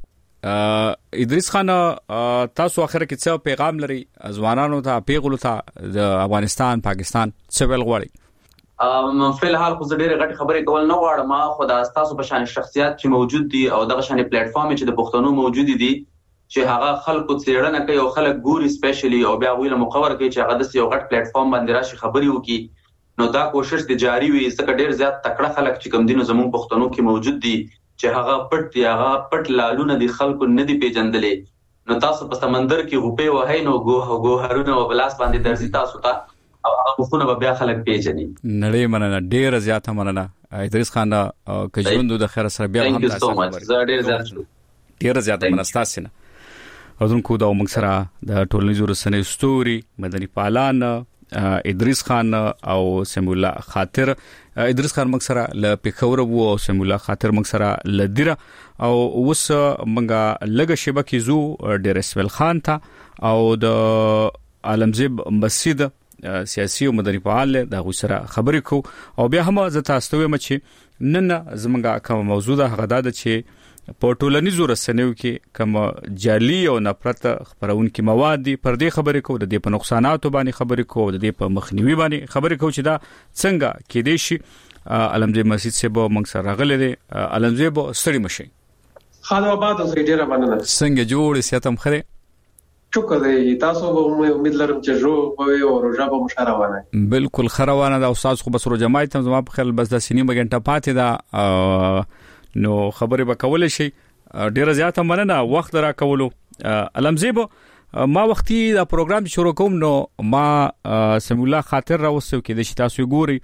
ادریس خان تاسو اخر کې څه پیغام لري ځوانانو ته، پیغلو ته د افغانستان پاکستان څه ویل غواړي؟ ام فل حال خو ډېر غټ خبرې کول نه غواړم، خو دا تاسو په شان شخصیت چې موجود دي او دغه شان پلیټ فارم چې د پښتنو موجود دي چې هغه خلکو څېړنه کوي او خلک ګوري سپیشلی او بیا ویله مقرر کوي چې هغه د یو غټ پلیټ فارم باندې راشي خبري وکي، نو دا کوشش د جاری وي. ځکه ډېر زیات تکړه خلک چې کوم دینو زموږ پښتنو کې موجود دي چې هغه پټ دی، هغه پټ لالونه دي، خلکو نه دي پیژندلې. نو تاسو په سمندر کې غوپې وهئ نو ګوه ګوهرونه او بلاس باندې درځي تاسو ته او هغه خونه بیا خلک پیژني. نړۍ مننه، ډېر زیات مننه ادریس خان کجوند د خیر سره بیا هم تاسو ډېر زیات ډېر زیات مننه تاسو نه اذن کو دا موږ سره د ټولنیزو رسنیو ستوري مدني پالان ادریس خان او سمي الله خاطر. ادریس خان موږ سره ل پیښور وو او سمي الله خاطر موږ سره لدیره او اوس موږ لګه شبکې زو ډیرسویل خان ته او د عالمزیب مسجد سیاسي او مدني فعال د غوسره خبرې کو او بیا هم زه تاسو ته وایم چې نن زمونږه کوم موضوع ده هغه ده چې په ټولنیزو رسنیو کې کوم جعلي او نفرت خبرونکي مواد دي پر دې خبرې کو د دې په نقصاناتو باندې خبرې کو د دې په مخنیوي باندې خبرې کو چې دا څنګه کې دي شي. علمزیب مسجد سے به موږ سره راغلي دي. علمزیب ستړي مشي خاله آباد اوسې ډیره مننه. څنګه جوړ سیاتم خره شکر دی تاسو به امید لرم چې جو په او روزه به مشاروانه بالکل خروانه دا استاد خو بس روزه مای ته زما په خیال بس د سینما غنټه پاتې دا نو خبرې به کول شي. ډیره زیاته مننه وخت را کولو. علمزیب ما وختي دا پروګرام شروع کوم نو ما سمي الله خاطر راوستو کې د تاسو ګوري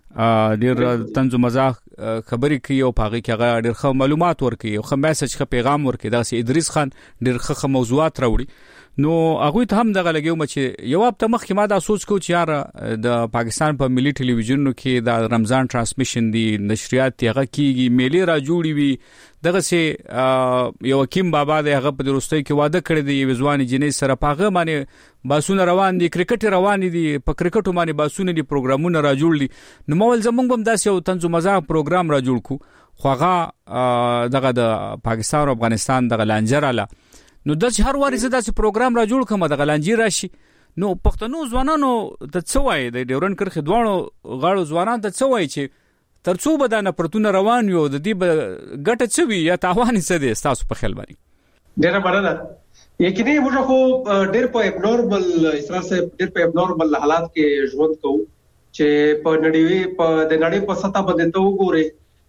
ډیر طنز مزاح خبرې کوي او پاغي کې هغه ډیر ښه معلومات ورکوي او ښه میسج ښه پیغام ورکوي. دا سي ادریس خان ډیر ښه موضوعات راوړي. نو هغه ته هم دغه لګیو چې یو هفته مخکې ما دا سوچ کو چې یار د پاکستان په ملي ټلویزیون کې دا رمضان ترانسمیشن دی نشریات هغه کیږي میلي را جوړي وي دغه سي یو حکیم بابا د هغه په دروستۍ کې واده کړی دی وزوانی جنې سره پاغه باندې باسونه روان دي کرکټ روان دي په کرکټو باندې باسونه دي پروګرامونه را جوړ دي. نو مول زمونږ هم داسې یو طنز مزاح پروګرام را جوړ کو خو هغه دغه د پاکستان او افغانستان دغه لانجراله نو د هر واري زدا سي پروګرام را جوړ کوم د غلانجی راشي. نو پښتنو ځوانانو د څوای د ډیورن کرخه دوانو غاړو ځوانان د څوای چې ترڅو بدانه پرتون روان یو د دې ګټه څوي یا تاوان څه دي تاسو په خیال باندې؟ ډیره مننه. یقیني موږ خو ډیر په ابنورمال اسرار سره ډیر په ابنورمال حالات کې ژوند کوو چې په نړۍ په د نړۍ په سطح باندې ته وګورئ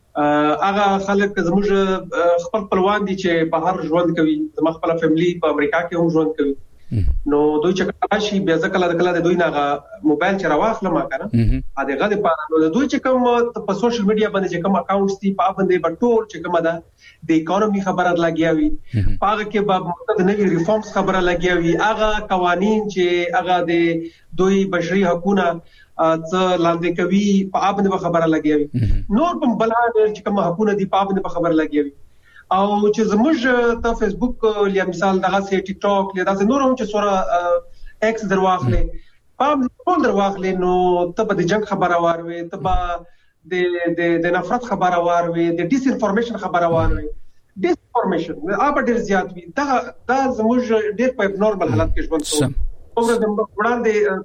هغه خلک زموږ خپل خپلوان دي چې بهر ژوند کوي، زموږ خپل فیملی په امریکا کې هم ژوند کوي. نو دوی چې کله شي بیا ځکه د کله د دوی نه موبایل چې راواخله ما کنه ا دغه د پاره نو دوی چې کوم په سوشل میډیا باندې چې کوم اکاونټس دي په باندې بټول چې کوم ده د اکانومي خبره لګیاوي پاره کې به د نوي ریفارمز خبره لګیاوي هغه قوانين چې هغه د دوی بشري حقوقونه څه لاندې کوي په باندې خبره لګیاوي نور په بلاد چې کوم حقوقونه دي په باندې خبره لګیاوي او چې زموږ ته فیسبوک لیا مثال دغه سي ټیک ټاک لیا دغه نور هم چې سوره ایکس درواخلې پام ټول درواخلې نو ته به د جنگ خبره واروي ته به د د د نفرت خبره واروي د ډیس انفارمیشن خبره واروي ډیس انفارمیشن اپ ډیر زیات وي دا دا زموږ ډیر په نورمال حالت کې ژوند کوو او د وړاندې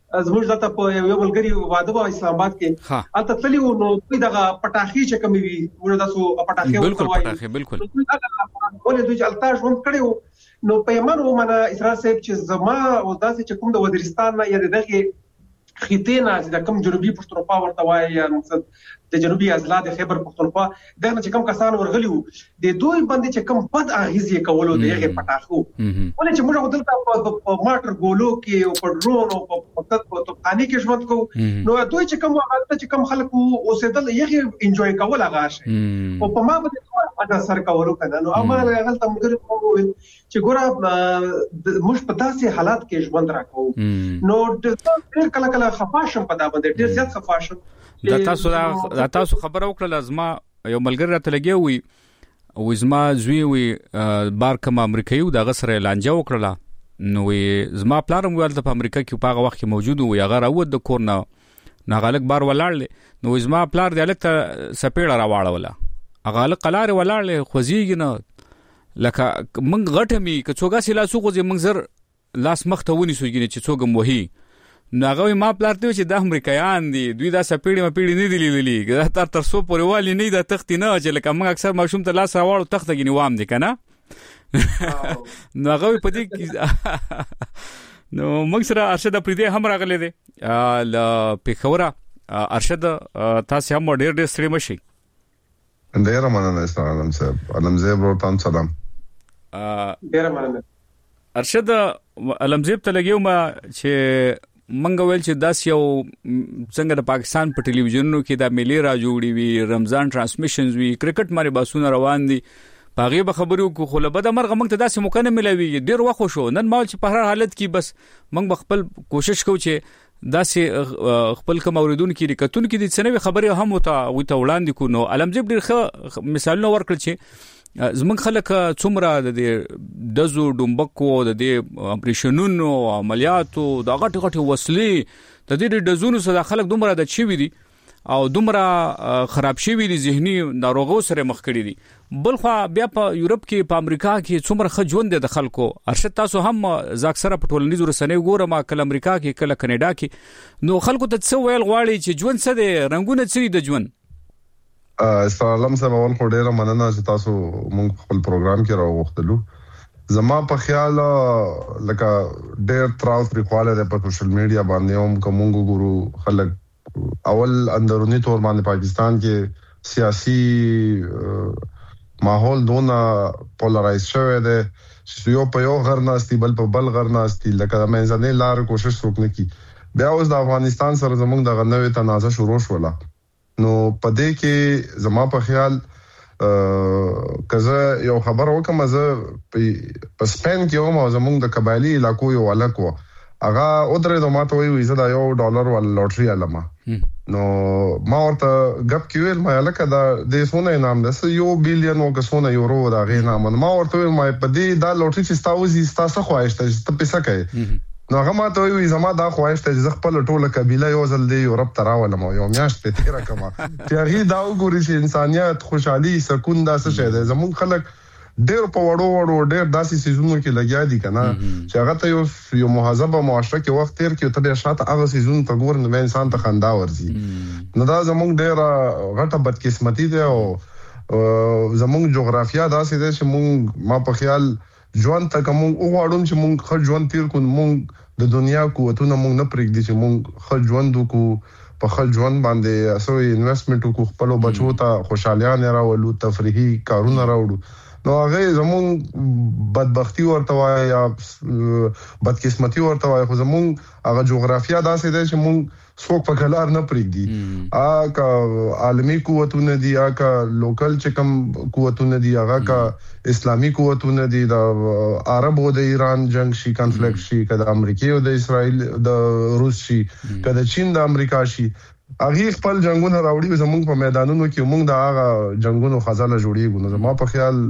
زموږ دته په یو بلګری واده په اسلام آباد کې البته تللی و نو دوی دغه پټاخي چې کومي وي موږ تاسو پټاخي بالکل پټاخي بالکل ولې دوی التاج ون کړو نو په یمن ومنه اسرائیل صاحب چې زما او داسې چې کوم د وزیرستان نه یا دغه خیتینا د کوم جنوبي پښتونخوا ورته وایي یا مقصد د جنوبي اضلاع د خیبر پښتونخوا دغه چې کوم کسان ورغلي وو د دوی باندې چې کوم بد اغیزې کولو دغه پټاخو ولې چې موږ دلته په ماټر ګولو کې او په ډرون او په فقط په توپخانه کې ژوند کوو نو دوی چې کوم حالت چې کوم خلکو اوسېدل یې انجوای کول هغه شي او په ما باندې ادا سر کولو کنه نو اما هغه ته موږ وویل چې ګوره موږ په داسې حالات کې ژوند راکوو نو ډېر کله کله خفاشم په دا باندې ډېر زیات خفاشم دا تاسو دا تاسو خبر وکړه لازمه یو ملګری راته لګي وي او زما زوی وي بار کوم امریکایي او دغه سره لانجه وکړه نو زما پلارم ولته په امریکا کې په هغه وخت کې موجود وي هغه راوت د کور نه ناغالک بار ولاړل نو زما پلار د الکت سپېړه راواړوله هغه الک قلار ولاړل خوځيږي نه لکه منګ غټمي که څوګه سلا سوق زې منګ زر لاس مخته ونی سوګینه چې څوګم وਹੀ ناغوي ما پلارته چې د امریکایان دي دوی دا سپېړې ما پیړې نه دی لیدلې دا تر تر سو پورې والی نه دا تخت نه چې لکه موږ اکثر ماشوم ته لاس راوړو تخت کې نیوام دي کنه ناغوي په دې نو موږ سره ارشد پردې هم راغلي دي ل پیښوره ارشد تاسو هم ډېر ډېر ستړي مشي ډېر مننه سلام صاحب علمزیب ورته سلام ډېر مننه ارشد علمزیب ته لګیو ما چې منګ ویل چې داس یو څنګه د پاکستان په ټلویزیونونو کې د ملي را جوړي وي رمضان ټرانسمیشنز وي کرکټ مری باسونه روان دي پاغه به خبرو کو خو له بده مرغه موږ ته داسې مکنه ملوي ډیر وخت شو نن مال چې په هر حالت کې بس موږ خپل کوشش کوو چې داسې خپل کوم اوریدونکو کې ریکتون کې د څنوي خبره هم وته وته وړاندې کو نو علمزیب ډیر ښه مثالونه ورکړ چې زمونږ خلک څومره د دزو ډومبکو د دې اپریشنونو عملیاتو د غټ غټ وسلې د دې دزونو سره خلک دومره د چوي دي او دومره خراب شوی دي ذهني ناروغو سره مخ کړي دي بلخو بیا په یورپ کې په امریکا کې څومره خجوند دي د خلکو ارشد تاسو هم زاکثره په ټولنیزو رسنیو ګورم کله امریکا کې کله کینیډا کې نو خلکو ته څه ویل غواړي چې ژوند څه دي رنگونه څه دي د ژوند السلام صاحب اول خو ډیره مننه چې تاسو مونږ خپل پروګرام کې راوغختلو زما په خیال لکه ډیر تراوس ریکواله ده په سوشل میډیا باندې هم کومو ګورو خلک اول اندرونی تور باندې پاکستان کې سیاسي ماحول دونه پولرایز شوی دی چې یو په یو غر ناستي بل په بل غر ناستي لکه مې ځنې لار کوشش وکړ کی بیا اوس د افغانستان سره زموږ د غنوي تنازع شروع شوله نو پدې کې زما په خیال کزه یو خبر وکم زه په سپین کې ومه زموږ د قبایلی علاقو یو الکو هغه او درې د ماته وی زه دا یو ډالر ول لوټري علما نو ما ورته غب کې ویل ما لکه دا د سونه انعام ده یو بلین او کسونه یورو دا غینا ما ورته ویل ما په دې دا لوټري چې تاسو یې تاسو خوښته چې پیسې کوي نو هغه ما ته وی زما دا خوښته چې خپل ټوله قبيله یو ځل دی یورپ تراولم یو میاشت په تیر کما چې هغه دا وګوري چې انسانيت خوشحالي سکون دا څه شه ده زموږ خلک ډېر په وړو وړو ډېر داسې سيزونو کې لګیا دي کنه چې هغه ته یو یو مهذبه معاشره کې وخت تیر کې ته شاته هغه سيزون ته ګور نو انسان ته خندا ورځي نو دا زموږ ډېر غټه بدقسمتي ده او زموږ جغرافیا داسې ده چې موږ ما په خیال ژوند ته کوم او غواړم چې موږ خپل ژوند تیر کو موږ د دنیا قوتونه موږ نه پرېږدي چې موږ خپل ژوند وکړو په خپل ژوند باندې اسو انویسټمنٹ وکړو خپل بچو ته خوشالیان راولو تفریحي کارونه راوړو نو هغه زموږ بدبختی ورته وای یا بدقسمتي ورته وای خو زموږ هغه جغرافیا داسې ده چې موږ څوک په کلار نه پرېږدي ا کا عالمي قوتونه دي ا کا لوکل چې کوم قوتونه دي هغه کا اسلامي قوتونه دي د عرب او د ایران جنگ شي کنفلیکټ شي کله امریکای او د اسرائیل د روس شي کله چین د امریکا شي هغه خپل جنگونه راوړي زموږ په میدانونو کې موږ د هغه جنگونو خزاله جوړیږو نو ما په خیال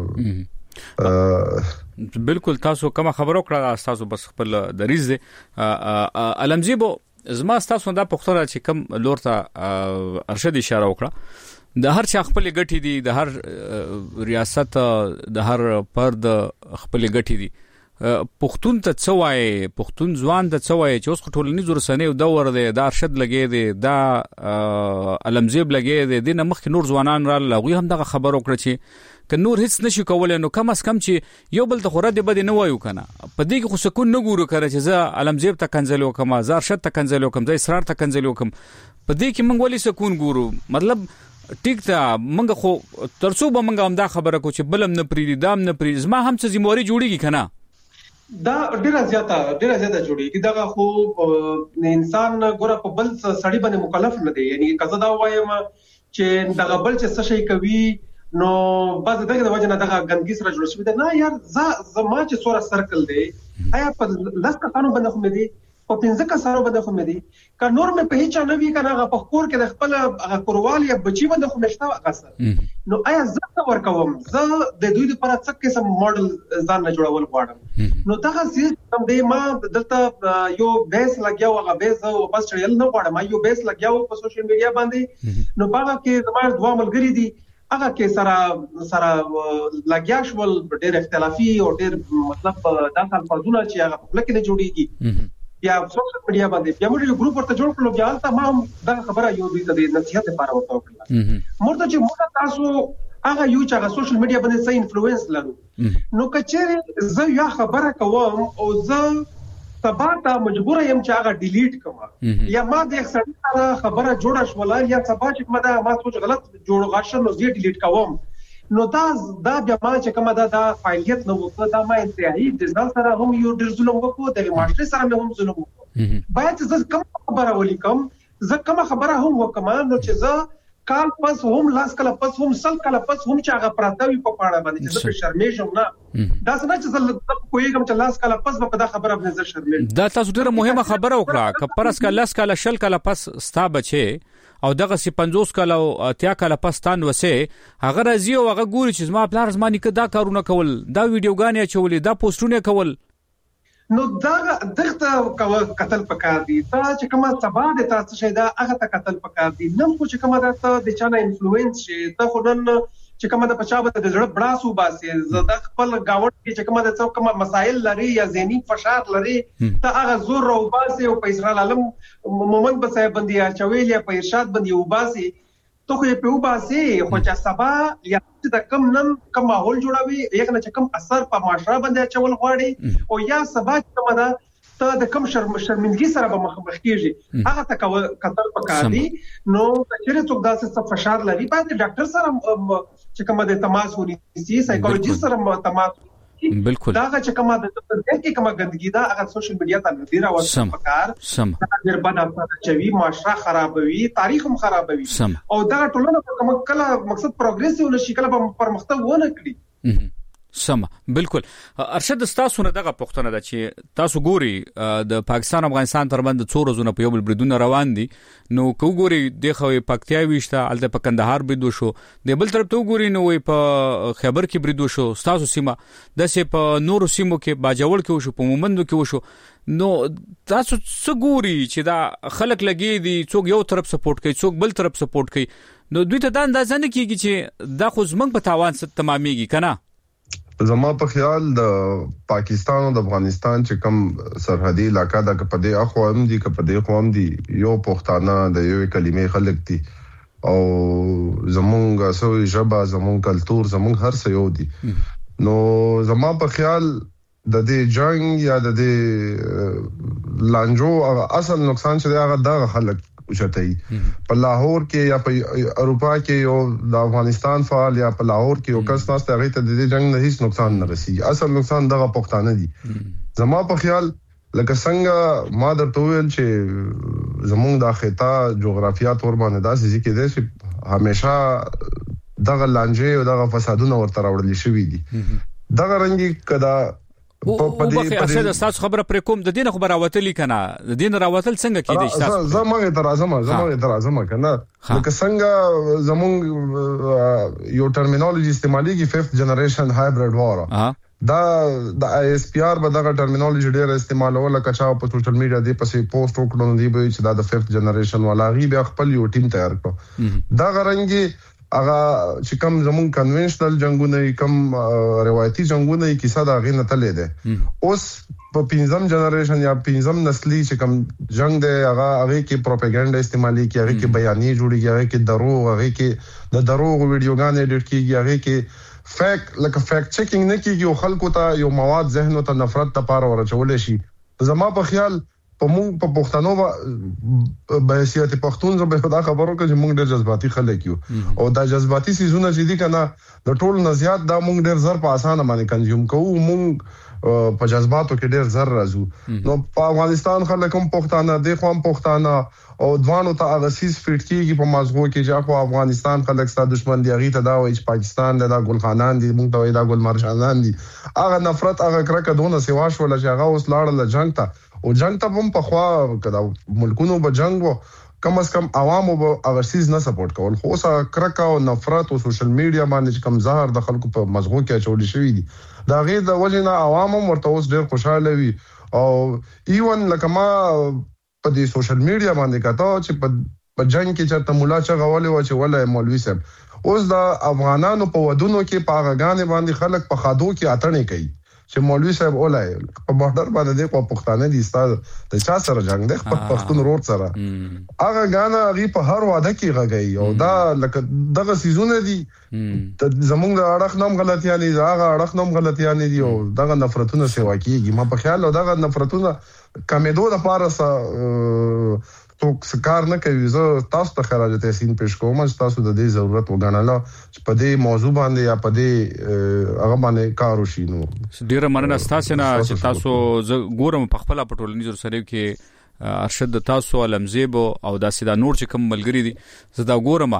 بالکل تاسو کوم خبرو کړه تاسو بس خپل دریز دي علمزیبو زما تاسو دا پختره چې کم لور ته ارشد اشاره وکړه د هر چا خپل غټي دي د هر ریاست د هر فرد خپل غټي دي پښتون ته څه وایي پښتون ځوان ته څه وایي چې اوس ټولنیز رسنۍ دور دی دا ارشد لګي دی دا علمزیب لګي دی د نمخ نور ځوانان را لغوي هم دغه خبر وکړي چې ک نور هیڅ نشي کولای نو کم اس کم چې یو بل ته خورا دی بد نه وایو کنه په دې کې خو سکون نه ګورو کړه چې زه علمزیب ته کنځل وکم زه ارشد ته کنځل وکم زه اسرار ته کنځل وکم په دې کې موږ ولې سکون ګورو مطلب ټیک ته موږ خو ترڅو به موږ هم دا خبره کو چې بلم نه پریدي دام نه پریدي زما هم څه ذمہواری جوړیږي کنه دا ډیره زیاته ډیره زیاته جوړیږي دا خو انسان ګوره په بل سړی باندې مکلف نه دی یعنی کزه دا وایم چې دا بل چې څه شي کوي نو بعض دغه د وجه نه دغه ګندګي سره جوړ شوی دی نه یار ز زما چې سوره سرکل دی آیا په لاس کانو باندې خو مې دی په پنځه کسانو باندې خو مې دي که نور مې په هیڅ نه وی کنه هغه په کور کې د خپل هغه کوروال یا بچی باندې خو نشته اصل نو آیا زه څه ورکوم زه د دوی لپاره څه قسم ماډل ځان نه جوړول غواړم نو دغه سیستم دی ما دلته یو بیس لګیاو هغه بیس او پس چړل نه غواړم یو بیس لګیاو په سوشل میډیا باندې نو هغه کې زموږ دوه ملګری دي هغه کې سره سره لګیا شول ډېر اختلافي او ډېر مطلب دا خلفونه چې هغه په لکه نه جوړیږي یا سوشل میډیا باندې بیا موږ یو ګروپ ورته جوړ کړو بیا تاسو ما دا خبره یو دوی ته د نصيحت لپاره ورته وکړه مرته چې موږ تاسو هغه یو چې هغه سوشل میډیا باندې څه انفلوئنس لرو نو کچېره زه یا خبره کوم او زه سبا ته مجبور یم چې هغه ډیلیټ کړم یا ما د اکثر خبره جوړه شولا یا سبا چې ما دا ما سوچ غلط جوړ غاښه نو زه ډیلیټ کوم نو دا دا بیا ما چې کومه دا د فعالیت نو وکړه دا ما انتهایی د ځان سره هم یو ډیر ظلم وکړو د ماشټر سره هم ظلم وکړو باید زه کوم خبره ولیکم زه کوم خبره هم وکم نو چې زه کال پس هم لاس کله پس هم سل کله پس هم چې هغه پراتوي په پاړه باندې چې زه شرمېږم نه دا څنګه چې زه کویګم چې لاس کله پس په دا خبره باندې زه شرمېږم دا تاسو ډیره مهمه خبره وکړه ک پرس کله لاس کله شل کله پس ستا بچي او دغه سی پنځوس کله او اتیا کله پستان وسه هغه راځي او هغه ګوري چې زما پلار زما نیکه دا کارونه کول دا ویډیوګانې چولې دا پوسټونه کول نو دا دغه قتل پکار دي تا چې کومه سبا د تاسو شه دا هغه ته قتل پکار دي نن خو چې کومه دا د چانه انفلوئنس شي ته خو نن چې کومه د پچا به د زړه بڑاسو باسي زده خپل گاوند کې چې کومه د څو کومه مسائل لري یا ذهني فشار لري ته هغه زور او باسي او په اسرائیل عالم مومن به صاحب باندې اچوي یا په ارشاد باندې وباسي تو خو په وباسي خو چې سبا یا د کم نن کم ماحول جوړوي یک نه چې کم اثر په معاشره باندې اچول غواړي او یا سبا چې کومه دا ته د کم شرم شرمندګي سره به مخ کیږي هغه ته قتل پکار دي نو چې څوک داسې فشار لري باید ډاکټر سره چې کومه د تماس ونی سي سایکولوژیست سره تماس بالکل دا چې کومه د دې کومه ګندګي دا هغه سوشل میډیا ته نه دی راوړل پکار دا ډېر بد اثر چوي معاشره خرابوي تاریخ هم خرابوي او دا ټولنه کومه کله مقصد پروګریسیو نشي کله پرمختګ ونه کړي سم بالکل ارشد تاسو نه دغه پښتنه ده چې تاسو ګوري د پاکستان افغانستان ترمنځ څو ورځې په یو بل بریدونه روان دي نو کو ګوري د خوي پکتیا وشته الته په کندهار بریدو شو د بل طرف ته ګوري نو په خیبر کې بریدو شو تاسو سیمه د سه په نور سیمو کې باجوړ کې وشو په مومندو کې وشو نو تاسو څه ګوري چې دا خلک لګي دي څوک یو طرف سپورټ کوي څوک بل طرف سپورټ کوي نو دوی ته دا اندازه نه کیږي چې دا خو زمنګ په تاوان ست تمامېږي کنه زما په خیال د پاکستان او د افغانستان چې کوم سرحدي علاقہ د کپدې اخو هم دي کپدې خو هم دي یو پښتانه د یو کلمې خلک دي او زمونږ سوې ژبه زمونږ کلچر زمونږ هر څه یو دي نو زما په خیال د دې جنگ یا د دې لانجو اصل نقصان چې هغه د خلک وشتای په لاهور کې یا په اروپا کې یو د افغانستان فعال یا په لاهور کې یو کس تاسو ته غیته د دې جنگ نه هیڅ نقصان نه رسي اصل نقصان دغه پښتانه دي زما په خیال لکه څنګه ما درته ویل چې زمونږ د خطا جغرافیات ور باندې داسې ځکه دي چې همیشه دغه لانجه او دغه فسادونه ورته راوړل شوی دي دغه رنګي کدا په دې په دې تاسو خبره پر کوم د دین خبره راوتلی کنه د دین راوتل څنګه کېدی تاسو زموږ اعتراض ما زموږ اعتراض ما کنه لکه څنګه زموږ یو ټرمینالوژي استعماليږي فifth جنریشن هایبرید وار دا د آی اس پی آر به دا ټرمینالوژي ډیر استعمالول کچا په سوشل میډیا دی پسې پوسټ وکړو دی به چې دا د فifth جنریشن والا غي بیا خپل یو ټیم تیار کړو دا غرنګي هغه چې کوم زمون کنونشنل جنگونه کوم روایتي جنگونه کیسه دا غي نه تلې ده اوس په پنځم جنریشن یا پنځم نسلی چې کوم جنگ دی هغه هغه کې پروپاګاندا استعمالي کوي هغه کې بیانې جوړيږي هغه کې دروغ هغه کې د دروغ ویډیوګان اډیټ کیږي هغه کې فیک لکه فیک چیکینګ نه کیږي او خلکو ته یو مواد ذهن ته نفرت ته پاره ورچول شي زما په خیال په موږ په پښتنو به حیثیت پښتون زه به خدا خبرو کې چې موږ ډېر جذباتي خلک یو او دا جذباتي سيزونه چې دي کنه د ټول نه زیات دا موږ ډېر زر په اسانه باندې کنزیوم کوو موږ په جذباتو کې ډېر زر راځو نو په افغانستان خلک هم پښتانه دي خو هم پښتانه او دوانو ته هغه سیس فټ کیږي په مازغو کې چې خو افغانستان خلک ستاسو دشمن دی هغه ته دا وایي چې پاکستان دا ګلخانان دي موږ ته وایي دا ګل مرشانان دي هغه نفرت هغه کرکه دونه سیوا شول چې هغه اوس لاړل جنگ ته او جنگ ته هم په خوا کړه ملکونو به جنگ وو کم از کم عوامو به اغرسیز نه سپورټ کول خو سا کرکا او نفرت او سوشل میډیا باندې کم زهر د خلکو په مزغو کې چولې شوې دي دا غیر د وجنه عوامو مرته اوس ډېر خوشاله وي او ایون لکه ما په دې سوشل میډیا باندې کاته چې په جنگ کې چې مولا چغولې و چې ولې مولوي صاحب اوس د افغانانو په ودونو کې پاغانې باندې خلک په خادو کې اتنې کوي چې مولوي صاحب اولای په بارډر باندې د پښتانه دي ستاسو د چا سره جنگ دی په پښتون روډ سره هغه غانا غي په هر واده کې غږی او دا لکه دغه سيزونه دي زمونږ د اړخ نوم غلطیانی دا هغه اړخ نوم غلطیانی دي او دغه نفرتونه سیوا کیږي ما په خیال او دغه نفرتونه کمیدو د پارسه تو کار نه کوي زه تاسو ته خراج تحسین پېښ کوم چې تاسو د دې ضرورت وګڼاله چې په دې موضوع باندې یا په دې هغه باندې کار وشي نو ډیره مننه تاسو نه چې تاسو ګورم په خپل پټولنیز سره کې ارشد تاسو علمزیب او داسې دا نور چې کوم ملګری دي زه دا ګورم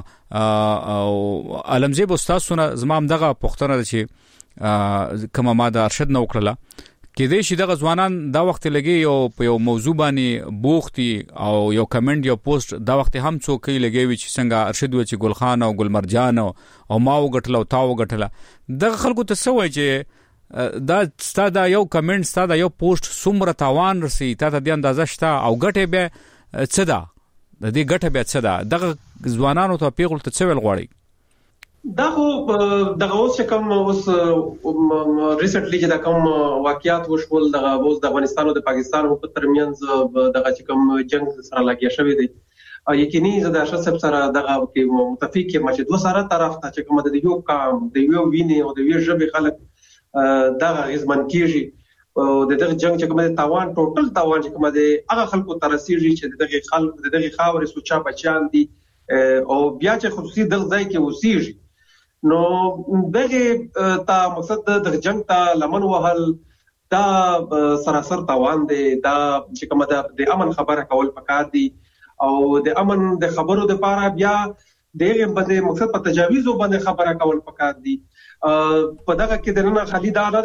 او علمزیب تاسو نه زمام دغه پښتنه چې کومه ما د ارشد نو کړله کې دې شي دغه ځوانان دا وخت لګي یو په یو موضوع باندې بوختي او یو کمنټ یو پوسټ دا وخت هم څوک لګي چې څنګه ارشد و چې ګلخان او ګلمرجان او ما وګټل او تا وګټل دغه خلکو ته سوي چې دا ستاسو یو کمنټ ستاسو یو پوسټ څومره تاوان رسي ته د اندازه شته او ګټه به څه ده د دې ګټه به څه ده دغه ځوانانو ته پیغول ته څه ویل غواړي دا خو دغه اوس کوم اوس ریسنټلی چې دا کوم واقعیات وشول دغه اوس د افغانستان او د پاکستان په ترمنځ دغه چې کوم جنگ سره لګیا شوی دی یقیني زه د اشرف سره دغه کې متفق یم چې دوه سره طرف ته چې کوم د یو کام د یو ویني او د یو ژبې خلک دغه غزمن کیږي او دغه جنگ چې کوم د تاوان ټوټل تاوان چې کوم د هغه خلکو ترسيږي چې دغه خلک دغه خاورې سوچا بچان دي او بیا چې خصوصي دغه ځای کې اوسېږي نو دغه تا مقصد د جنگ ته لمن وهل دا سراسر تاوان دی دا چې کومه د امن خبره کول پکار دي او د امن د خبرو د پاره بیا دغه باندې مقصد په تجاویز باندې خبره کول پکار دي په دغه کې د نه خالي دا نه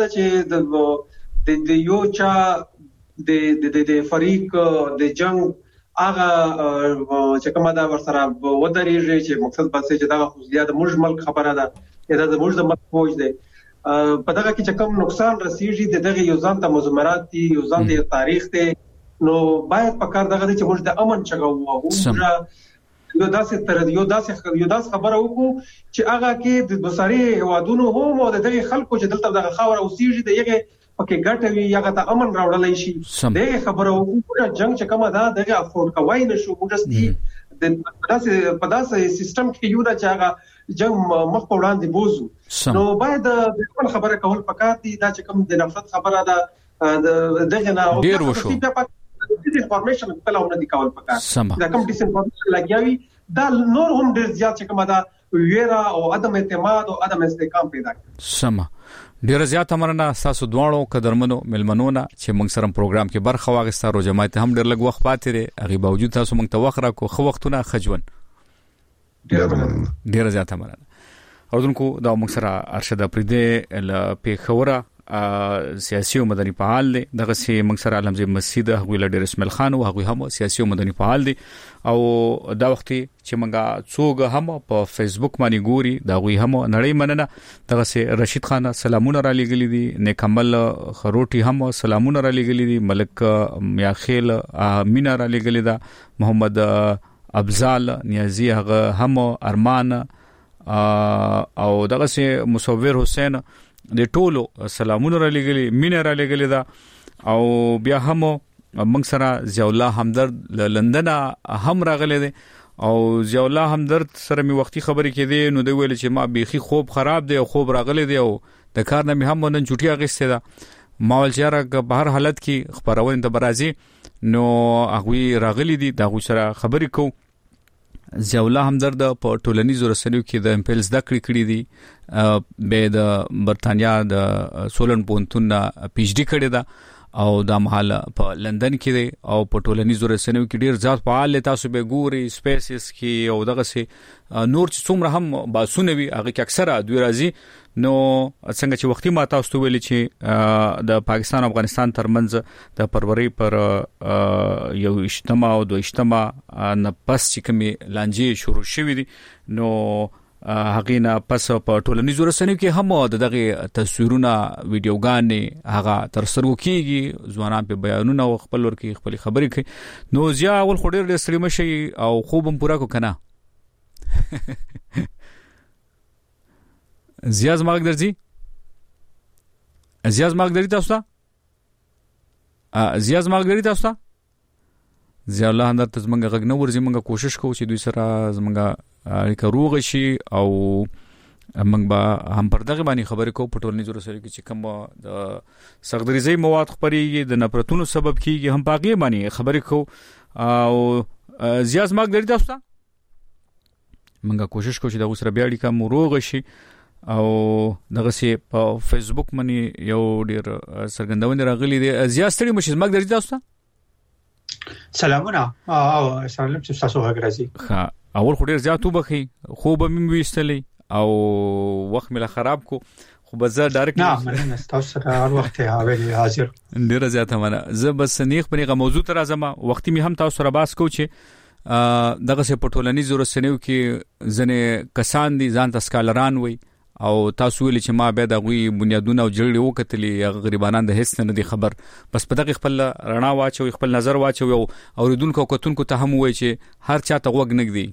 چې د یو چا د د د فریق د جنگ هغه چې کومه دا ورسره ودرېږي چې مقصد باسي چې دا خو زیاده موږ ملک خبره ده دا د موږ د ملک فوج دی په دغه کې چې کوم نقصان رسیږي د دغه یو ځان ته مزمرات دي یو ځان ته تاریخ دی نو باید په کار دغه چې موږ د امن چغو وو یو داسې تر یو داسې یو داسې خبره وکړو چې هغه کې د بصري وادونو هم او دغه خلکو چې دلته دغه خاور اوسېږي دغه پکې ګټوي هغه ته امن راوړلای شي دغه خبره وکړه جنگ چې کومه ده دغه افورد کوي نشو موږ د پداسه پداسه سیستم کې یو دا چې هغه جنگ مخ په وړاندې بوزو نو باید د خپل خبره کول پکار دي دا چې کوم د نفرت خبره ده دغه نه او ډیر وشو د انفارمیشن په لور نه دی کول پکار دا کوم ډیس انفارمیشن لګیاوي دا نور هم ډیر زیات چې کومه ده ویرا او عدم اعتماد او عدم استحکام پیدا کوي سم ډیر زیات مننه تاسو دوه قدرمنو ملمنونه چې موږ سره پروګرام کې برخه واغسته رو جماعت هم ډیر لږ وخت پاتې لري هغه باوجود تاسو موږ ته وخت راکو خو وختونه خجون ډیر زیات مننه اوردونکو دا موږ سره ارشد پردې ل پیښوره سیاسي او مدني فعال دي دغه سي موږ سره علمزي مسجد هغه لډر اسماعیل خان او هغه هم سیاسي او مدني فعال دي او دا وخت چې موږ څوګ هم په فیسبوک باندې ګوري دا غوي هم نړۍ مننه دغه سي رشید خان سلامونه را لګلې دي نیکمل خروټي هم سلامونه را لګلې دي ملک میاخیل مینا را لګلې ده محمد ابزال نیازي هغه هم ارمان او دغه سي مصور حسین د ټولو سلامونه را لګلي مینه را لګلي دا او بیا هم موږ سره ضیاء الله همدرد لندن هم راغلی دی او ضیاء الله همدرد سره می وختي خبرې کړي نو دوی ویل چې ما بيخي خوب خراب دی او خوب راغلی دی او د کار نه هم نن چټي اغسته ده ما ول چې راګ په هر حالت کې خبرونه ته برازي نو هغه راغلی دي دا غو سره خبرې کو ضیاء الله همدرد په ټولنیزو رسنیو کې د امپلز د کړی کړی دي به د برتانیا د سولن پونتون پی ایچ ډی کړی دا او دا محل په لندن کې دی او په ټولنیزو رسنیو کې ډیر زیات فعال تاسو به ګوري سپیسز کې او دغه سي نور چې څومره هم باسونه وي هغه کې اکثره دوی راځي نو څنګه چې وختي ما تاسو ویل چې د پاکستان او افغانستان ترمنځ د فروری پر یو اجتماع او د اجتماع نه پس چې کومي لانجې شروع شوې دي نو هغه نه پس په ټولنیزو رسنیو کې هم دغه تصویرونه ویډیوګانې هغه تر سرو کېږي ځوانان په بیانونه او خپل ورکی خپل خبرې کوي نو زیا اول خډیر د سړي مشي او خوبم پورا کو کنه زیاز مارک درځي زیاز مارک درځي تاسو ته زیاز مارک درځي تاسو ته ضیاء الله اندر ته زمونږ غږ نه ورځي مونږه کوشش کوو چې دوی سره زمونږه اړیکه روغ شي او موږ به هم پر دغه باندې خبرې کوو په ټولنیزو رسنیو کې چې کوم د سغدریزي مواد خبرېږي د نفرتونو سبب کیږي هم پاګې باندې خبرې کوو او زیاز مارک درځي تاسو ته مونږه کوشش کوو چې دا سره بیا اړیکه مو روغ شي او دغه سي په فیسبوک باندې یو ډیر سرګندونه راغلي دي زیات ستړي مشه مګ درځي تاسو سلامونه او سلام چې تاسو غږرازي ها اول خو ډیر زیات وبخي خو به مې وېستلې او وخت مې خراب کو خو به زه ډایرکټ نه مننه تاسو سره هر وخت حاضر ډیر زیات مننه زه بس نیخ په موضوع تر ازمه وخت مې هم تاسو سره باس کو چې دغه سه پټولنیزو رسنیو کې ځنه کسان دي ځان تسکالران وي او تاسو ویل چې ما به د غوي بنیادونه او جړې وکټلې غریبانان د هیڅ نه دي خبر بس په دغه خپل رڼا واچو خپل نظر واچو او اوریدونکو کوتونکو ته هم وای چې هر چا ته وګ نګدي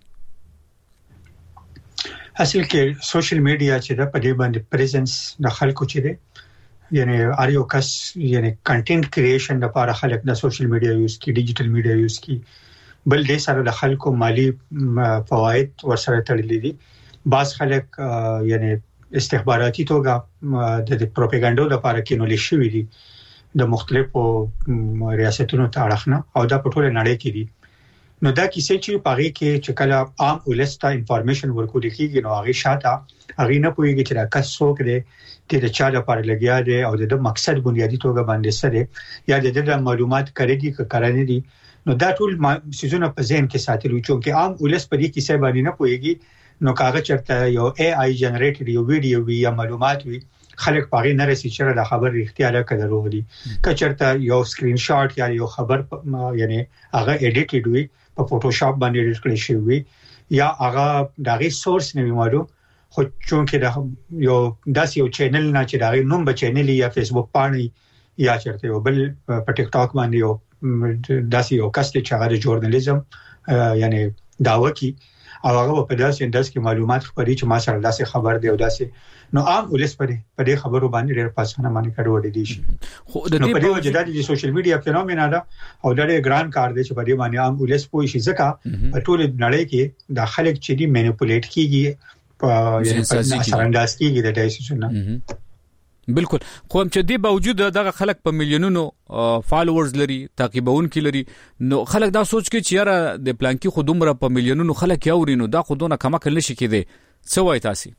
اصل کې سوشل میډیا چې د په دې باندې پریزنس د خلکو چې دی یعنی اړیو کس یعنی کنټینټ کریشن لپاره خلک د سوشل میډیا یوز کی ډیجیټل میډیا یوز کی بل دې سره د خلکو مالی فواید ورسره تړلې دي بعض خلک یعنی استخباراتي توګه د پروپاګاندا لپاره کینول شوې دي د مختلفو ریاستونو ته اړخنه او دا په ټوله نړۍ کې دي نو دا کیسه چې پاره کې چې کله عام ولستا انفارمیشن ورکول کېږي نو هغه شاته هغه نه پوهیږي چې دا کس څوک دی چې د چا لپاره لګیا دی او د مقصد بنیادی توګه باندې سره یا د معلومات کړي دي کړي دي نو دا ټول سيزونه په ذهن کې ساتل چې عام ولس په دې کیسه باندې نه پوهیږي نو کاغه چرته یو اي اي جنریټډ یو ویډیو وی یا معلومات وی خلک پاره نه رسي چې دا خبر اختیار کړي دروغ دي کچرته یو سکرین شاټ یا یو خبر یعنی هغه ایډیټډ وی په فوټوشاپ باندې ایډیټ کړی شوی وی یا هغه دغه سورس نه معلوم خو چونکه دا یو داس یو چینل نه چې دا نوم به چینل یا فیسبوک باندې یا چرته یو بل په ټیک ټاک باندې یو داس یو کس چې هغه د ژورنالیزم یعنی داوا کی او هغه په داسې انداز کې معلومات خبري چې ما سره داسې خبر دی او داسې نو عام ولس په دې په دې خبرو باندې ډېر پاسونه باندې کډوډ دي شي خو د دې په وجه د سوشل میډیا فینومینا ده او ډېر ګران کار دی چې په دې باندې عام ولس پوي شي ځکه په ټول نړۍ کې د خلک چې دي مینیپولیټ کیږي په یعنی په اثر انداز کیږي د دې سيزونه بالکل خو هم چې دی باوجود دغه خلک په میلیونونو فالوورز لري تعقیبونکو لري نو خلک دا سوچ کوي چې یاره د پلانکی خودمره په میلیونونو خلک یوري نو دا خودونه کما کله شي کېده څه وای تاسو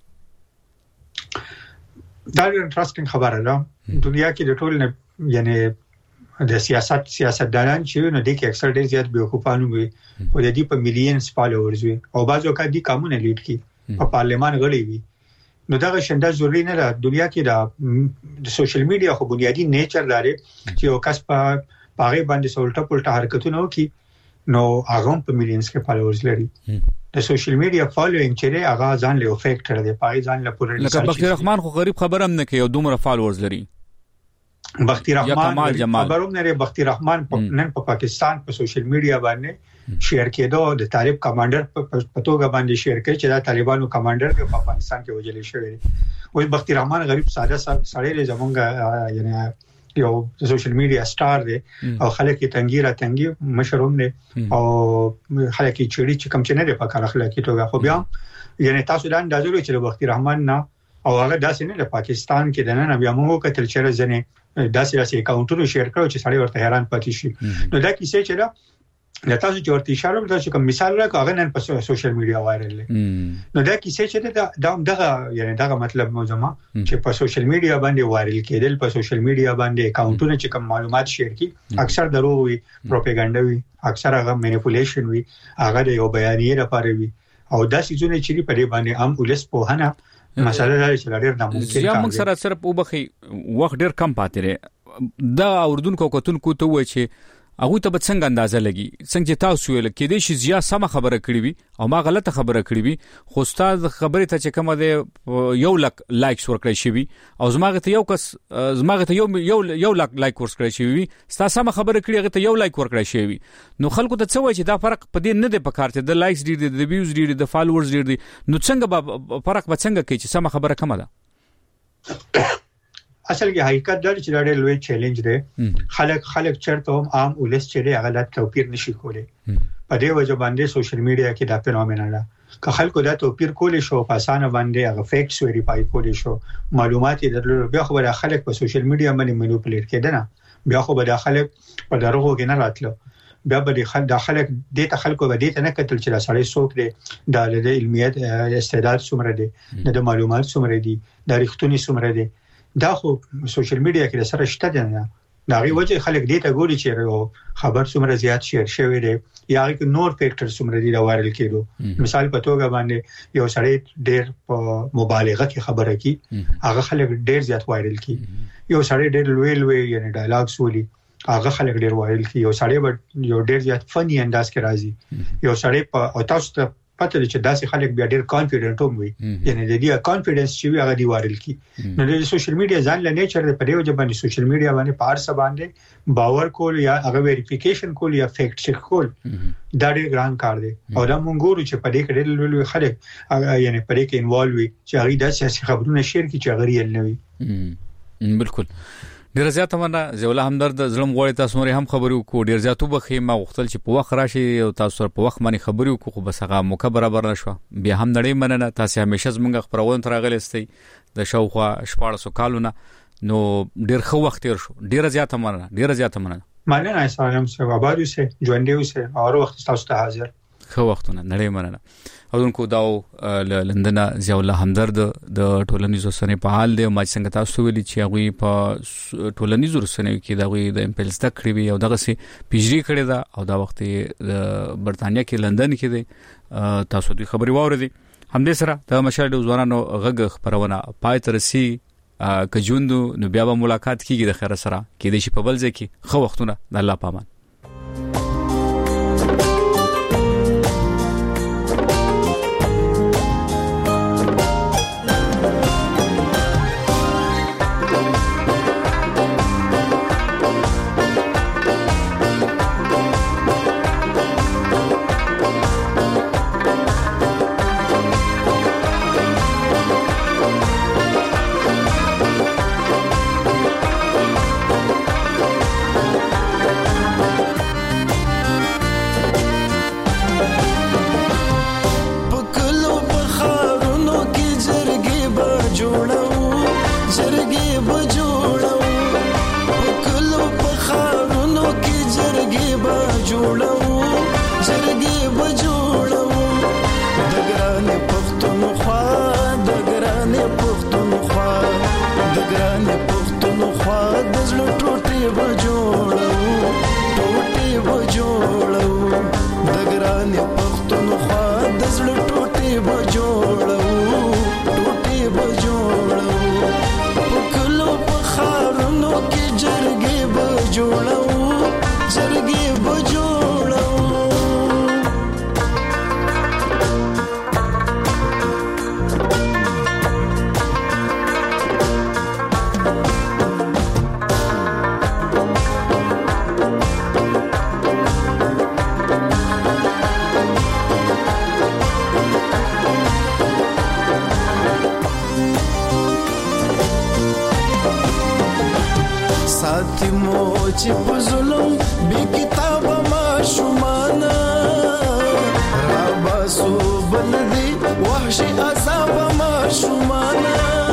دا انټرېستینګ خبره ده دنیا کې د ټول نه یعنی د سیاست سیاستدانان چې نو د کې اکثر ډیر زیات بیوقوفانو وي او د دې په میلیونز فالوورز وي او بعضو کا دي قانون لیډ کی په پارلمان غړي وي نو دا شنده ضروري نه ده دنیا کې دا د سوشل میډیا خو بنیادی نیچر لري چې یو کس په پاره باندې سولټه پلټه حرکتونه وکي نو هغه په میلیونز کې فالوورز لري د سوشل میډیا فالوینګ چې هغه ځان له افیکټ لري پای ځان له پوره لکه بخیر رحمان خو غریب خبرم نه کوي او دومره فالوورز لري بختي رحمان خبروم نه بختي رحمان نن په پاکستان په سوشل میډیا باندې شیر کېدو د طالب کمانډر په توګه باندې شیر کړي چې دا طالبانو کمانډر په افغانستان کې وجل شوی دی. وای بختي رحمان غریب ساده سړی زمونږ یعنی یو سوشل میډیا سٹار دی او خلک یې تنګي را تنګي مشروم دی او خلک یې چړي چې کم چې نه دی په کار اخلاقی توګه خو بیا یعنی تاسو دا اندازه لرئ چې بختي رحمان نه او هغه داسې نه د پاکستان کې د نن بیا موږ کتل چې ځنه داسې داسې اکاونټونو شیر کړو چې سړی ورته حیران پاتې شي. نو دا کیسه چې دا د تاسو چې ورته اشاره وکړه چې کوم مثال راکاغه نن په سوشل میډیا وایرل دی. نو دا کیسه چې دا دغه یعنی دغه مطلب موضوع چې په سوشل میډیا باندې وایرل کېدل په سوشل میډیا باندې اکاونټونه چې کوم معلومات شیر کی اکثر دروغ وي پروپاګاندا وي اکثر هغه مینیپولیشن وي هغه د یو بیانیه لپاره وي او دا څه چې په دې باندې عام ولس په هنه مساله دا چې ډېر ناممکن کار دی. یا موږ سره صرف وبخي وخت ډېر کم پاتې لري دا اردوونکو کتونکو ته وایي چې هغه ته به څنګه اندازه لګي څنګه چې تاسو ویل کې دې شي زیات سم خبره کړې وي او ما غلطه خبره کړې وي خو استاد خبره ته چې کومه ده یو لک لایکس ورکړی شي او زماغه ته یو کس زماغه ته یو یو یو لک لایک ورکړی شي ستا سم خبره کړې هغه ته یو لایک ورکړی شي نو خلکو ته څه وایي چې دا فرق په دې نه دی په کار چې د لایکس ډیر دي د ویوز ډیر دي د فالوورز ډیر دي نو څنګه به فرق به څنګه کوي چې سم خبره کومه ده. اصل کې حقیقت دا چې دا ډېر لوی چیلنج دی. خلک خلک چرته هم عام ولس چې دی هغه د توپیر نشي کولی په دې وجه باندې سوشل میډیا کې دا فینومنا ده که خلکو دا توپیر کولی شو په اسانه باندې هغه فیکټس ویریفای کولی شو معلومات یې درلود بیا خو به خلک په سوشل میډیا باندې مینیپولیټ کېدنه بیا خو به خلک په دروغو کې نه راتلو بیا به د خلک د خلکو به دې ته نه کتل چې دا سړی څوک دی د علمیت استعداد څومره دی د معلومات څومره دي د رښتونی څومره دي دا خو سوشل میډیا کې سره شته نه دا غي وجه خلک دې ته ګوري چې خبر څومره زیات شیر شوی دی یا هغه نور فیکټر څومره دي دا وایرل کېدو مثال په توګه باندې یو سړی ډېر په مبالغه کې خبره کوي هغه خلک ډېر زیات وایرل کوي یو سړی ډېر لوی لوی یعنی ډایلاګز ولي هغه خلک ډېر وایرل کوي یو سړی یو ډېر زیات فنی انداز کې راځي یو سړی په او تاسو ته پته چې داسې خلک بیا ډېر کانفیډنټ هم وي یعنی د دې کانفیډنس چې وی هغه دی وایرل کی نو د سوشل میډیا ځان له نیچر د پدې وجه باندې سوشل میډیا باندې پار څه باندې باور کول یا هغه ویریفیکیشن کول یا فیکټ چک کول دا ډېر ګران کار دی او دا مونږ ګورو چې په دې کې ډېر لوی خلک یعنی په دې کې انوالو وي چې هغه داسې خبرونه شیر کی چې هغه ریل نه وي. بالکل ډیر زیات مننه زولا همدرد ظلم غوړی تاسو مری هم خبرو کو ډیر زیاتو بخې ما غوښتل چې په وخت راشي او تاسو په وخت باندې خبرو کو خو بس هغه موقع برابر نشو بیا هم نړۍ مننه تاسو همیشه زمونږ خبرونه ترغلې استي د شاوخوا شپږ سوه کالونه نو ډیر خو وخت تیر شو ډیر زیات مننه ډیر زیات مننه مننه سلام سه آباد اوسه ژوند اوسه او وخت تاسو ته حاضر خو وختونه نړۍ مننه اونکو داو لندن ضیاء الله همدرد د ټولنیزو رسنیو په حال دی ما څنګه تاسو ویلي چې هغه په ټولنیزو رسنیو کې دغه د امپلز تکړه وی او دغه سي پیجری کړی دا او دا وخت د برتانیا کې لندن کې دی تاسو دوی خبري واوریدي همدې سره د مشال د ځوانانو غږ خبرونه پای تر سي که ژوندو نو بیا به ملاقات کیږي د خیر سره کې د شي په بل ځای کې خو وختونه د الله پامان. جوړو زرګي بجوړو حاتمو چې په ظلم بی کتاب ما شمانا راباسو بلدی وحشی عذاب ما شمانا